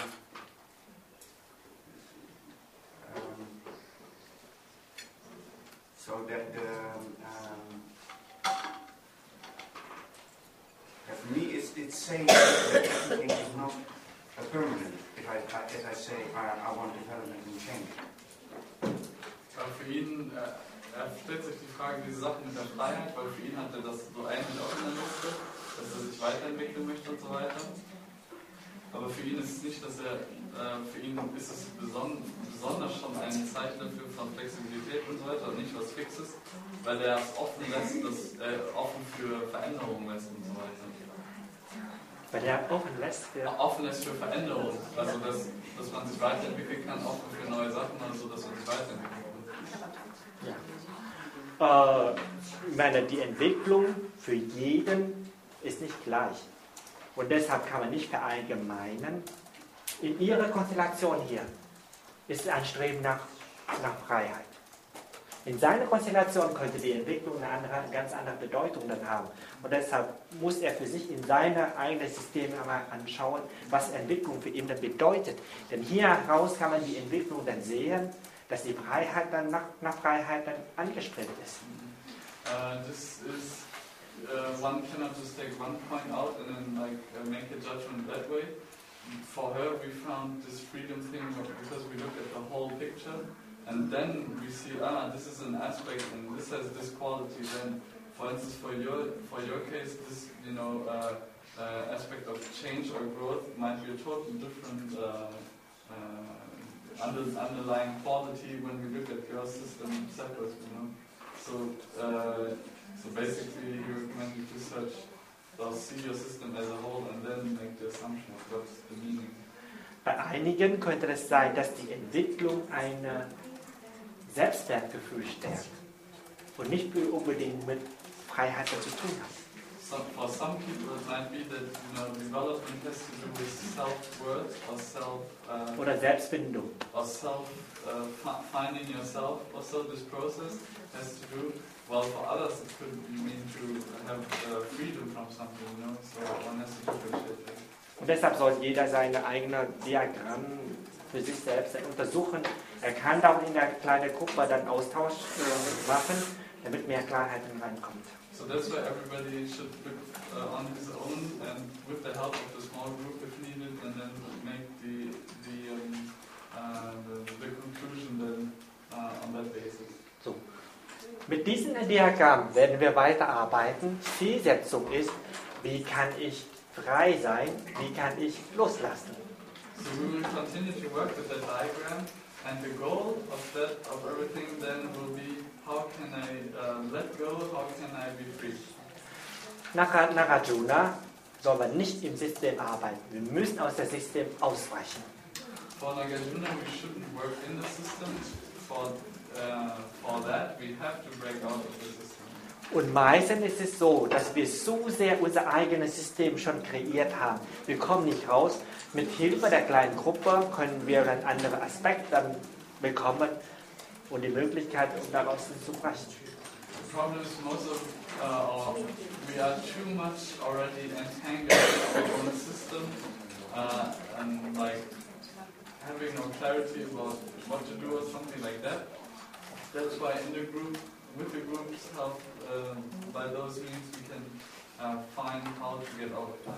Um, so that the um, yeah, for me, it's, it's saying that everything is not a permanent. If I, as I say, I, I want development and change. Aber für ihn, äh, er stellt sich die Frage, diese Sache mit der Freiheit, weil für ihn hat er das so eigentlich auch in der Liste, dass er sich weiterentwickeln möchte und so weiter. Aber für ihn ist es nicht, dass er, äh, für ihn ist es beson besonders schon ein Zeichen dafür von Flexibilität und so weiter und nicht was Fixes, weil er es offen lässt, dass er offen für Veränderungen lässt und so weiter. Weil er offen lässt für... Offen lässt für Veränderungen, also dass, dass man sich weiterentwickeln kann, offen für neue Sachen, also dass man sich weiterentwickeln kann. Ja. Äh, ich meine, die Entwicklung für jeden ist nicht gleich. Und deshalb kann man nicht verallgemeinern. In Ihrer Konstellation hier ist ein Streben nach, nach Freiheit. In seiner Konstellation könnte die Entwicklung eine, andere, eine ganz andere Bedeutung dann haben. Und deshalb muss er für sich in seinem eigenen System einmal anschauen, was Entwicklung für ihn dann bedeutet. Denn hier heraus kann man die Entwicklung dann sehen, dass die Freiheit dann nach, nach Freiheit dann angestrebt ist. Uh, this is, uh, one cannot just take one point out and then like uh, make a judgment that way. For her, we found this freedom thing because we look at the whole picture. And then we see, ah, this is an aspect, and this has this quality. Then, for instance, for your for your case, this you know uh, uh, aspect of change or growth might be a totally different uh, uh, under, underlying quality when we look at your system separate. You know, so uh, so basically, you recommend you to search, or see your system as a whole, and then make the assumption of what's the meaning. Bei einigen könnte es sein, dass die Entwicklung eine Selbstwertgefühl stärkt und nicht unbedingt mit Freiheit zu tun hat. some, for some people it might be that, you know, development has to do with self-worth or self... Uh, Oder Selbstfindung. Or self, uh, finding yourself. Also this process has to do, well, for others it could mean to have uh, freedom from something, you know, so one has to differentiate that. Und deshalb soll jeder seine eigene Diagramm für sich selbst untersuchen. Er kann auch in der kleinen Gruppe dann Austausch äh, machen, damit mehr Klarheit reinkommt. So that's why everybody should look uh, on his own and with the help of the small group if needed, and then make the the um, uh, the, the conclusion then uh, on that basis. So. Mit diesem Diagramm werden wir weiterarbeiten. Zielsetzung ist, wie kann ich frei sein, wie kann ich loslassen. So we will continue to work with that diagram, and the goal of that of everything then will be how can I uh, let go, how can I be free. Nach Nagarjuna soll man nicht im System arbeiten. Wir müssen aus dem System ausweichen. For Nagarjuna we shouldn't work in the system. For uh, for that we have to break out of the system. Und meistens ist es so, dass wir so sehr unser eigenes System schon kreiert haben. Wir kommen nicht raus. Mit Hilfe der kleinen Gruppe können wir einen anderen Aspekt dann bekommen und die Möglichkeit, um daraus zu brechen. The problem is most of uh, our, we are too much already entangled in our own system uh, and like having no clarity about what to do or something like that. That's why in the group, with the group's help, uh, by those means we can uh, find how to get out of that.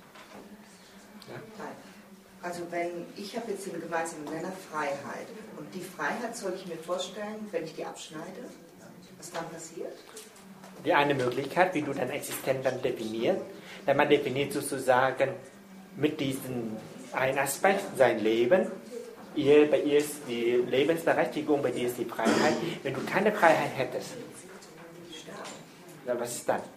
Also wenn, ich habe jetzt den gemeinsamen Nenner Freiheit und die Freiheit soll ich mir vorstellen, wenn ich die abschneide, was dann passiert? Die eine Möglichkeit, wie du deine Existenz dann definierst, denn man definiert sozusagen mit diesem einen Aspekt sein Leben. Ihr, bei ihr ist die Lebensberechtigung, bei dir ist die Freiheit. Wenn du keine Freiheit hättest, dann was ist dann?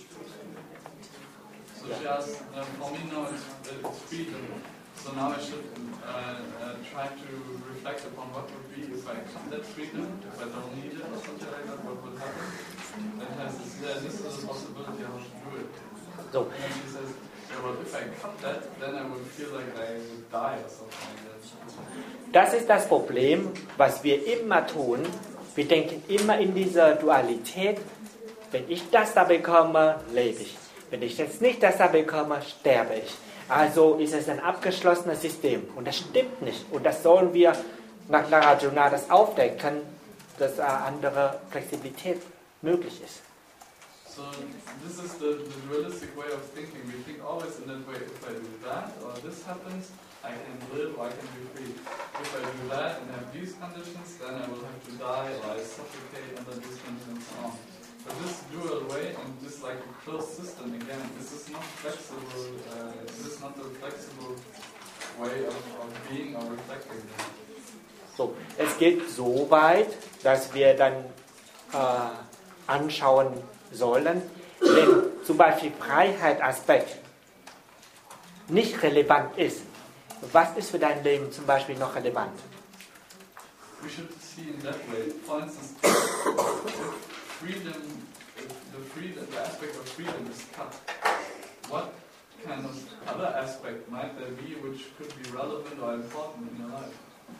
So she asked, um, for me now it's, it's freedom. So now I should uh, uh, try to reflect upon what would be if I accept that freedom, if I don't need it or something like that, what would happen? Then has this, yeah, this is a possibility how to do it. So. And she says, yeah, well, if I cut that, then I would feel like I would die or something like that. Das ist das Problem, was wir immer tun. Wir denken immer in dieser Dualität, wenn ich das da bekomme, lebe ich. Wenn ich jetzt nicht das da bekomme, sterbe ich. Also ist es ein abgeschlossenes System. Und das stimmt nicht. Und das sollen wir nach Nagarjuna das aufdecken, dass eine andere Flexibilität möglich ist. So this is the, the realistic way of thinking. We think always in that way, if I do that or this happens, I can live or I can be free. If I do that and have these conditions, then I will have to die or I suffocate under these conditions and so on. But this dual way and this like a closed system again, this is not flexible, uh, this is not a flexible way of, of being or reflecting. So, es geht so weit, dass wir dann äh, anschauen sollen, wenn zum Beispiel Freiheitsaspekt nicht relevant ist, was ist für dein Leben zum Beispiel noch relevant? We should see in that way. For instance, if freedom, if the freedom, the aspect of freedom is cut, what kind of other aspect might there be which could be relevant or important in your life?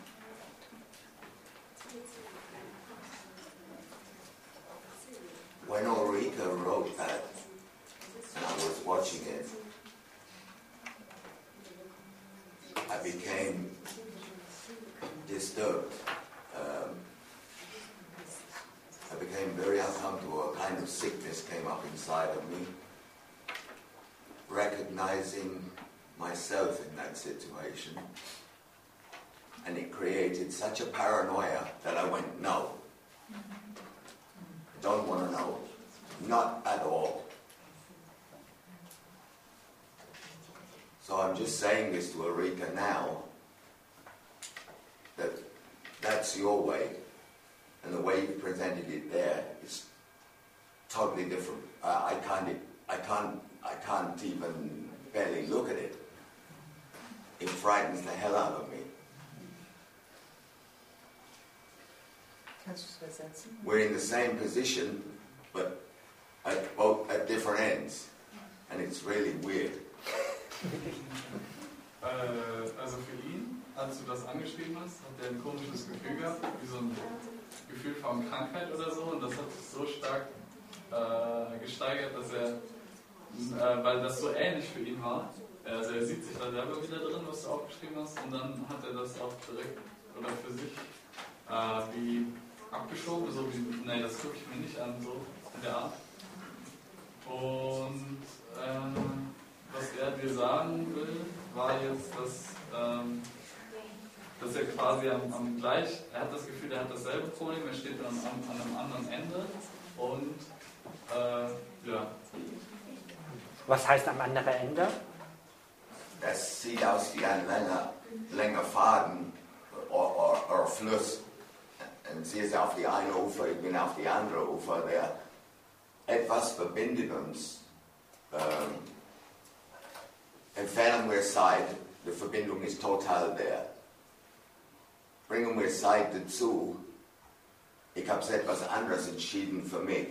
When Ulrika wrote that, and I was watching it, I became disturbed. Um, I became very uncomfortable. A kind of sickness came up inside of me, recognizing myself in that situation. And it created such a paranoia that I went, no. Don't want to know. Not at all. So I'm just saying this to Ulrika now, that that's your way, and the way you presented it there is totally different. Uh, I can't, I can't, I can't even barely look at it. It frightens the hell out of me. We're in the same position, but at both at different ends. and it's really weird. Äh, also für ihn, als du das angeschrieben hast, hat er ein komisches Gefühl gehabt, wie so ein Gefühl von Krankheit oder so, und das hat sich so stark äh, gesteigert, dass er, äh, weil das so ähnlich für ihn war, also er sieht sich da selber wieder drin, was du aufgeschrieben hast, und dann hat er das auch direkt oder für sich äh, wie abgeschoben, so wie, nee, das gucke ich mir nicht an, so in der Art. Und ähm, was er dir sagen will, war jetzt, dass, ähm, dass er quasi am, am gleich, er hat das Gefühl, er hat dasselbe Problem, er steht dann an, an einem anderen Ende und äh, ja. Was heißt am anderen Ende? Das sieht aus wie ein langer, langer Faden oder Fluss. Und sie ist auf die eine Ufer, ich bin auf die andere Ufer. Der etwas verbindet uns. Ähm, entfernen wir Zeit, die Verbindung ist total da. Bringen wir Zeit dazu, ich habe etwas anderes entschieden für mich.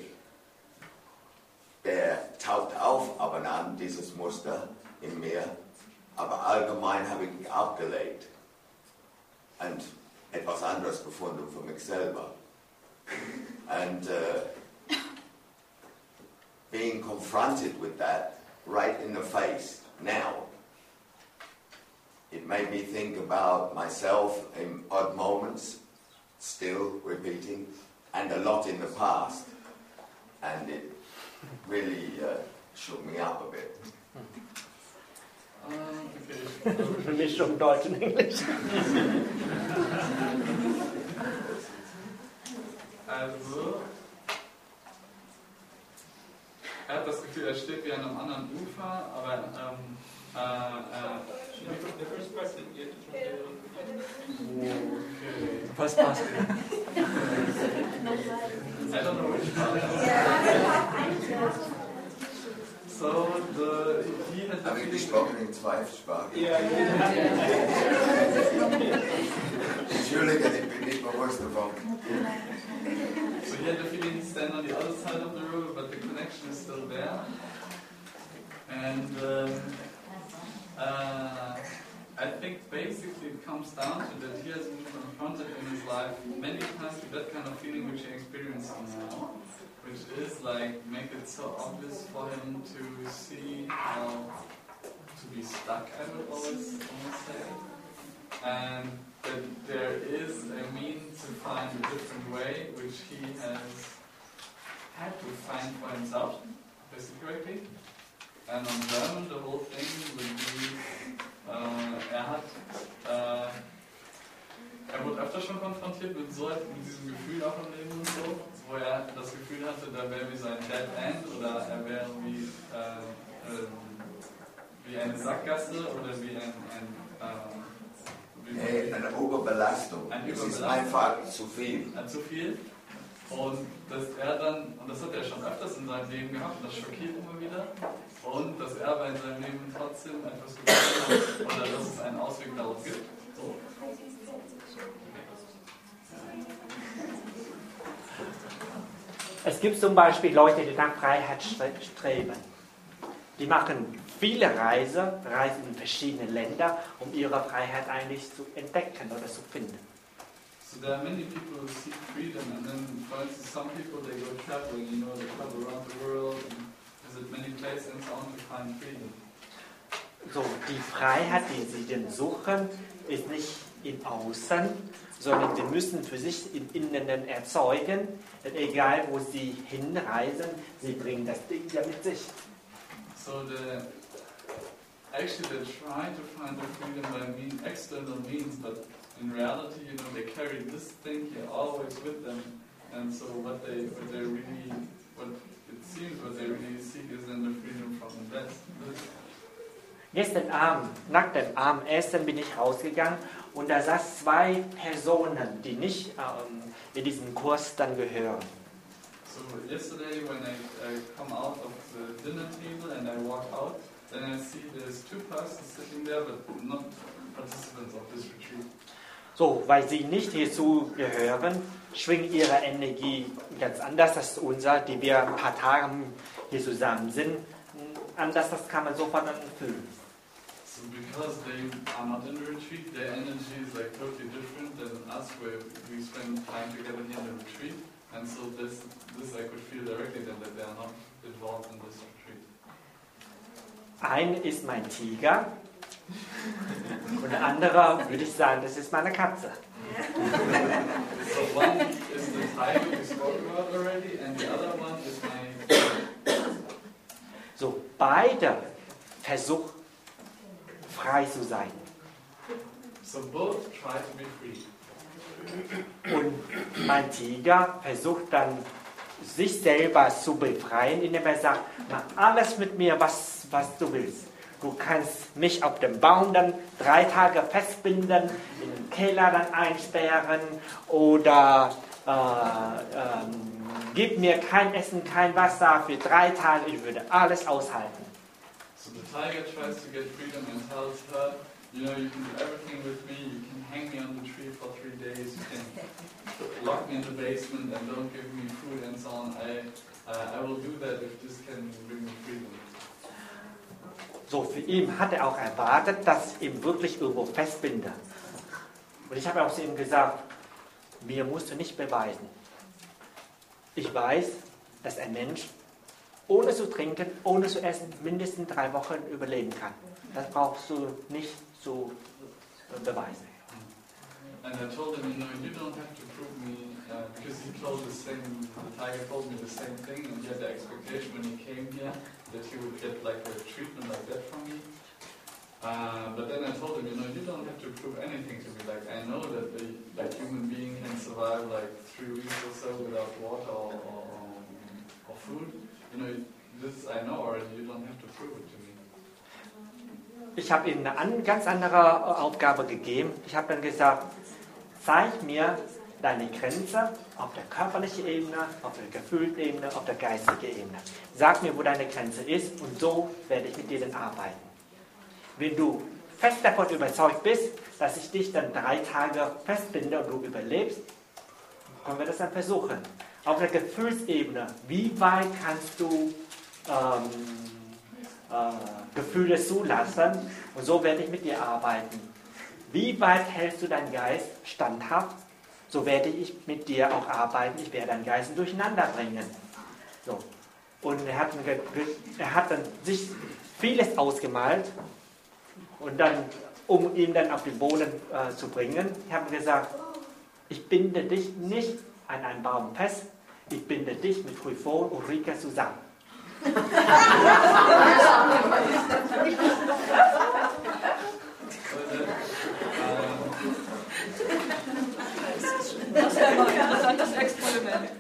Der taucht auf ab und an, dieses Muster in mir, aber allgemein habe ich abgelegt und etwas anderes gefunden für mich selber. And uh, being confronted with that right in the face now, it made me think about myself in odd moments, still repeating, and a lot in the past. And it really uh, shook me up a bit. Für mich schon Deutsch und Englisch. Also, er hat das Gefühl, er steht wie an einem anderen Ufer, aber ähm, äh, äh, The first person yet to okay. Was passt? I don't know which part. So, the, he has Habe ich gesprochen in zwei Sprachen? Ja. Entschuldige, ich bin nicht bewusst davon. So he had the feeling he's standing on the other side of the river, but the connection is still there. And um, uh, I think basically it comes down to that he has been confronted in his life many times with that kind of feeling which he experienced now, which is like make it so obvious for him to see how to be stuck, I would always almost say. And that there is a means to find a different way, which he has had to find for himself, basically. And on German, the whole thing would be, äh, er hat, äh, er wurde öfter schon konfrontiert mit, so, mit diesem Gefühl auch im Leben und so, wo er das Gefühl hatte, da wäre wie so ein Dead End oder er wäre wie, äh, äh, wie eine Sackgasse oder wie ein, ein äh, Nee, eine Überbelastung. Eine Es Überbelastung. ist einfach zu viel. Äh, zu viel. Und dass er dann, und das hat er schon öfters in seinem Leben gehabt, und das schockiert immer wieder, und dass er aber in seinem Leben trotzdem etwas gefunden hat, oder dass es einen Ausweg daraus gibt. So. Es gibt zum Beispiel Leute, die nach Freiheit streben. Die machen viele Reisen, reisen in verschiedene Länder, um ihre Freiheit eigentlich zu entdecken oder zu finden. So there are many people who seek freedom, and then, for instance, some people they go traveling, you know, they travel around the world and visit many places and so on to find freedom. So, die Freiheit, die sie denn suchen, ist nicht im Außen, sondern sie müssen für sich im Inneren erzeugen. Denn egal, wo sie hinreisen, sie bringen das Ding ja mit sich. So the actually they try to find their freedom by mean external means, but in reality, you know, they carry this thing here always with them, and so what they what they really what it seems what they really seek is then the freedom from this. Gestern Abend, nach dem Abendessen, bin ich rausgegangen und da saß zwei Personen, die nicht ähm, in diesen Kurs dann gehören. So yesterday when I, I come out of the dinner table and I walk out, then I see there's two persons sitting there, but not participants of this retreat. So, weil sie nicht hierzu gehören, schwingt ihre Energie ganz anders als unser, die wir ein paar Tage hier zusammen sind, anders, das kann man sofort dann fühlen. So because they are not in the retreat, their energy is like totally different than us, where we spend time together here in the retreat, and so this this I could feel directly then that they are not involved in this retreat. Eine ist mein Tiger und der andere würde ich sagen, das ist meine Katze. So one is the tiger we spoke about already, and the other one is my. So beide versuchen frei zu sein. So both try to be free. Und mein Tiger versucht dann, sich selber zu befreien, indem er sagt, mach alles mit mir, was, was du willst. Du kannst mich auf dem Baum dann drei Tage festbinden, in den Keller dann einsperren oder äh, ähm, gib mir kein Essen, kein Wasser für drei Tage, ich würde alles aushalten. So the tiger tries to get freedom and tells her, you know, you can do everything with me, you can hang me on the tree for three days, you can lock me in the basement and don't give me food and so on. I, uh, I will do that if this can bring me freedom. So, für ihn hat er auch erwartet, dass ich ihn wirklich irgendwo festbinde. Und ich habe auch zu ihm gesagt, mir musst du nicht beweisen. Ich weiß, dass ein Mensch ohne zu trinken, ohne zu essen, mindestens drei Wochen überleben kann. Das brauchst du nicht zu beweisen. And I told him, you know, you don't have to prove me, uh, because he told the same, the tiger told me the same thing, and he had the expectation when he came here that he would get like a treatment like that from me. Uh, but then I told him, you know, you don't have to prove anything to me. Like, I know that the like human being can survive like three weeks or so without water or, or, or food. You know, this I know already. You don't have to prove it to me. Ich habe ihm eine an, ganz andere Aufgabe gegeben. Ich habe dann gesagt, zeig mir deine Grenze auf der körperlichen Ebene, auf der Gefühlsebene, auf der geistigen Ebene. Sag mir, wo deine Grenze ist und so werde ich mit dir dann arbeiten. Wenn du fest davon überzeugt bist, dass ich dich dann drei Tage festbinde und du überlebst, können wir das dann versuchen. Auf der Gefühlsebene, wie weit kannst du ähm, äh, Gefühle zulassen und so werde ich mit dir arbeiten. Wie weit hältst du deinen Geist standhaft, so werde ich mit dir auch arbeiten, ich werde deinen Geist durcheinander bringen. So. Und er hat, er hat dann sich vieles ausgemalt und dann, um ihn dann auf den Boden äh, zu bringen, ich habe gesagt, ich binde dich nicht an einen Baum fest, ich binde dich mit Trifon und Rika zusammen. Das wäre mal ein interessantes Experiment.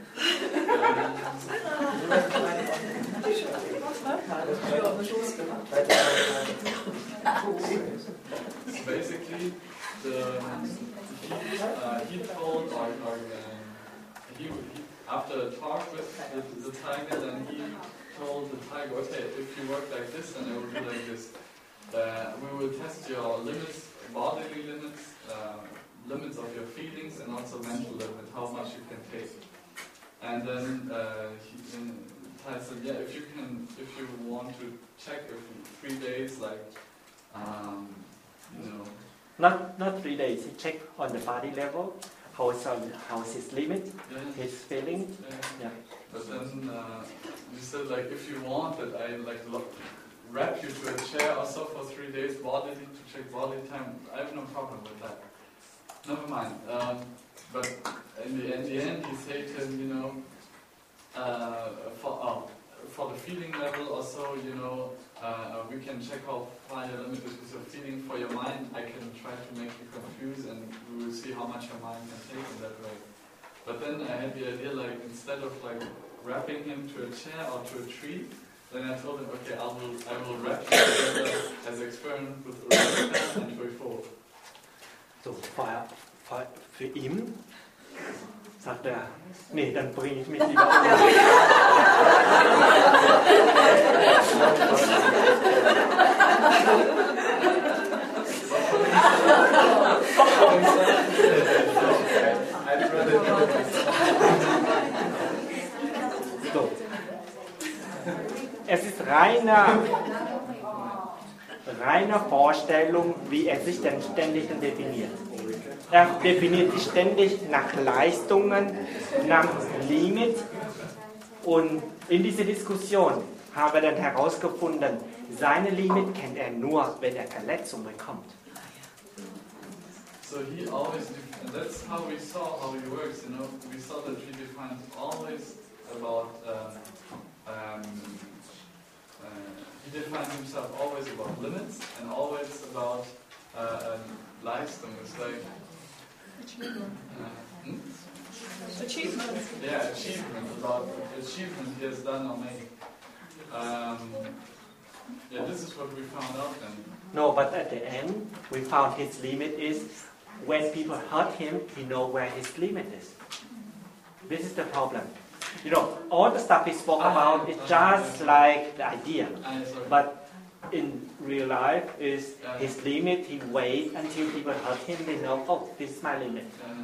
Basically, the, he, uh, he told, or, or uh, he, he, after a talk with the, the tiger, then he told the tiger, okay, if you work like this, then I will do like this. Uh, we will test your limits, bodily limits, uh, limits of your feelings, and also mental limit, how much you can take. And then uh, he then Ty said, yeah, if you can, if you want to check if in three days, like, um, you know. Not not three days. He checked on the body level, how is how is his limit, Yeah. his feeling. Yeah. Yeah. But then uh, you said, like, if you want that I like lo- wrap you to a chair also for three days, bodily to check body time. I have no problem with that. Never mind. Um, but in the in the end, he said to him, you know, uh, for uh, for the feeling level also, you know, uh, we can check how far your limit is with your feeling. For your mind, I can try to make you confused, and we will see how much your mind can take in that way. But then I had the idea, like, instead of like wrapping him to a chair or to a tree, then I told him, okay, I will I will wrap you together as experiment with Rebecca and Trifon. So, für, für, für ihn sagt er, nee, dann bringe ich mich lieber um. So. Es ist reiner, reiner Vorstellung, wie er sich denn ständig definiert. Er definiert sich ständig nach Leistungen, nach Limit. Und in dieser Diskussion haben wir dann herausgefunden, seine Limit kennt er nur, wenn er Verletzungen bekommt. So he always, and that's how we saw how he works, you know, we saw that he defines always about, um, um, uh, he defines himself always about limits and always about uh, um, Leistung. It's like, Achievement. Uh, hmm? Achievement. Yeah, achievement, about achievement he has done or made. Um, yeah, this is what we found out then. No, but at the end, we found his limit is when people hurt him, he knows where his limit is. This is the problem. You know, all the stuff he spoke about is just like the idea. But in real life, is his limit, he waits until people hurt him, they know, oh, this is my limit.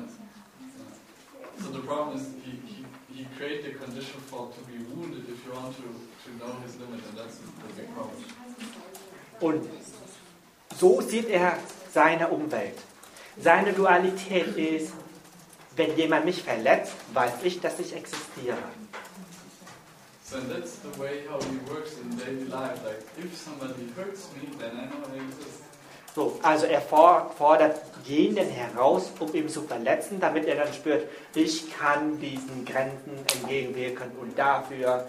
So the problem is he, he, he creates the condition for to be wounded if you want to, to know his limit, and that's the big problem. Und so sieht er seine Umwelt. Seine Dualität ist, wenn jemand mich verletzt, weiß ich, dass ich existiere. So that's the way how he works in daily life. Like if somebody hurts me, then I know I exist. So, also er fordert jeden heraus, um ihn zu verletzen, damit er dann spürt, ich kann diesen Grenzen entgegenwirken und dafür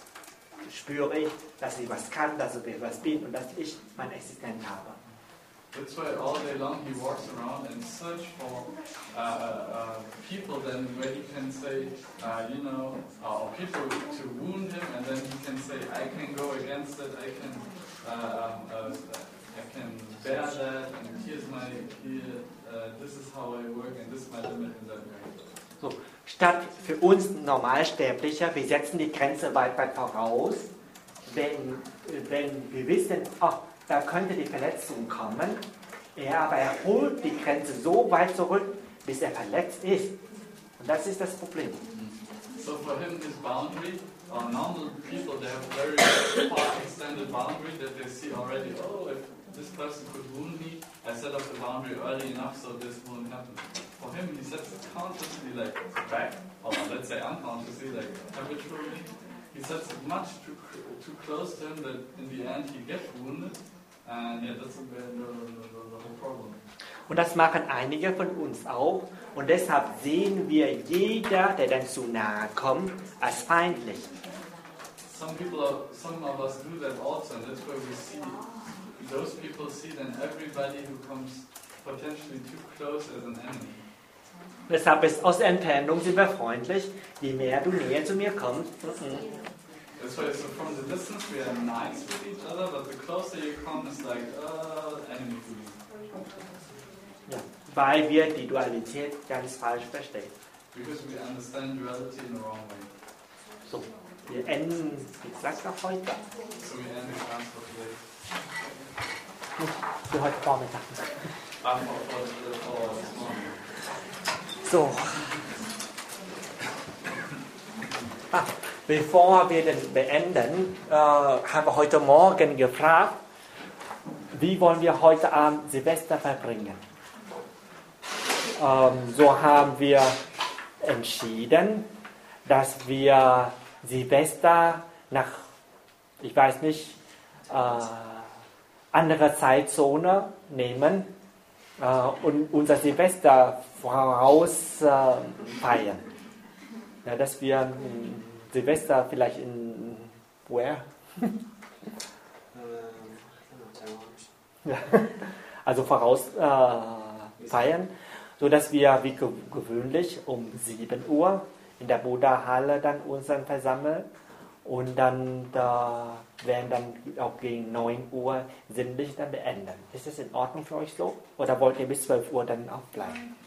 spüre ich, dass ich was kann, dass ich was bin und dass ich meine Existenz habe. That's why all day long he walks around and search for uh, uh, people then where he can say, uh, you know, uh, people to wound him, and then he can say, I can go against it, I can, uh, uh, I can bear that, and here's my, here, uh, this is how I work, and this is my limit in that way. So, statt für uns Normalsterblicher, wir setzen die Grenze weit, weit voraus, wenn, wenn wir wissen, ach, da könnte die Verletzung kommen. Er aber er holt die Grenze so weit zurück, bis er verletzt ist. Und das ist das Problem. So for him, his boundary, uh, normal people, they have very far extended boundary that they see already, oh, if this person could wound me, I set up the boundary early enough so this won't happen. For him, he sets it consciously like back, or let's say unconsciously, like habitually. He sets it much too, too close to him that in the end he gets wounded. And yeah, that's the, the, the, the whole problem. Und das machen einige von uns auch. Und deshalb sehen wir jeder, der dann zu nahe kommt, als feindlich. Some people, are, some of us do that also, and that's where we see those people see then everybody who comes potentially too close as an enemy. Deshalb ist aus der Entfernung sind wir freundlich. Je mehr du näher zu mir kommst, That's why, so from the distance we are nice with each other, but the closer you come, it's like, uh, enemy to me. Ja, weil wir die Dualität ganz falsch verstehen. Because we understand duality in the wrong way. So, wir enden die Klasse noch heute. So we end the class for today. Für heute Vormittag. Ah, for, for, for this morning. So. Ah. Bevor wir den beenden, äh, haben wir heute Morgen gefragt, wie wollen wir heute Abend Silvester verbringen. Ähm, so haben wir entschieden, dass wir Silvester nach, ich weiß nicht, äh, anderer Zeitzone nehmen äh, und unser Silvester voraus äh, feiern. Ja, dass wir Silvester vielleicht in where? Ja, also voraus äh, feiern, sodass wir wie ge gewöhnlich um sieben Uhr in der Buddha-Halle dann uns dann versammeln und dann da werden dann auch gegen neun Uhr sinnlich dann beenden. Ist das in Ordnung für euch so? Oder wollt ihr bis zwölf Uhr dann aufbleiben?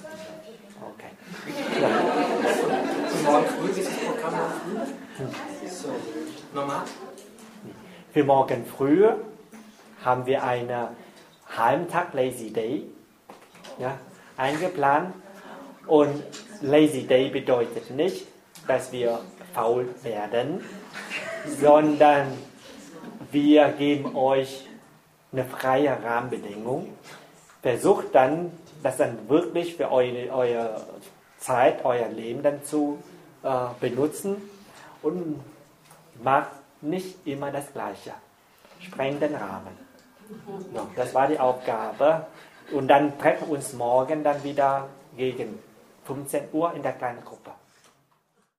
Okay. Ja. Für morgen früh, wie ist das Programm morgen früh? So, normal? Für morgen früh haben wir einen Heimtag Lazy Day ja, eingeplant. Und Lazy Day bedeutet nicht, dass wir faul werden, sondern wir geben euch eine freie Rahmenbedingung. Versucht dann, das dann wirklich für eure, eure Zeit, euer Leben dann zu äh, benutzen und macht nicht immer das Gleiche. Sprengt den Rahmen. So, das war die Aufgabe. Und dann treffen wir uns morgen dann wieder gegen fünfzehn Uhr in der kleinen Gruppe.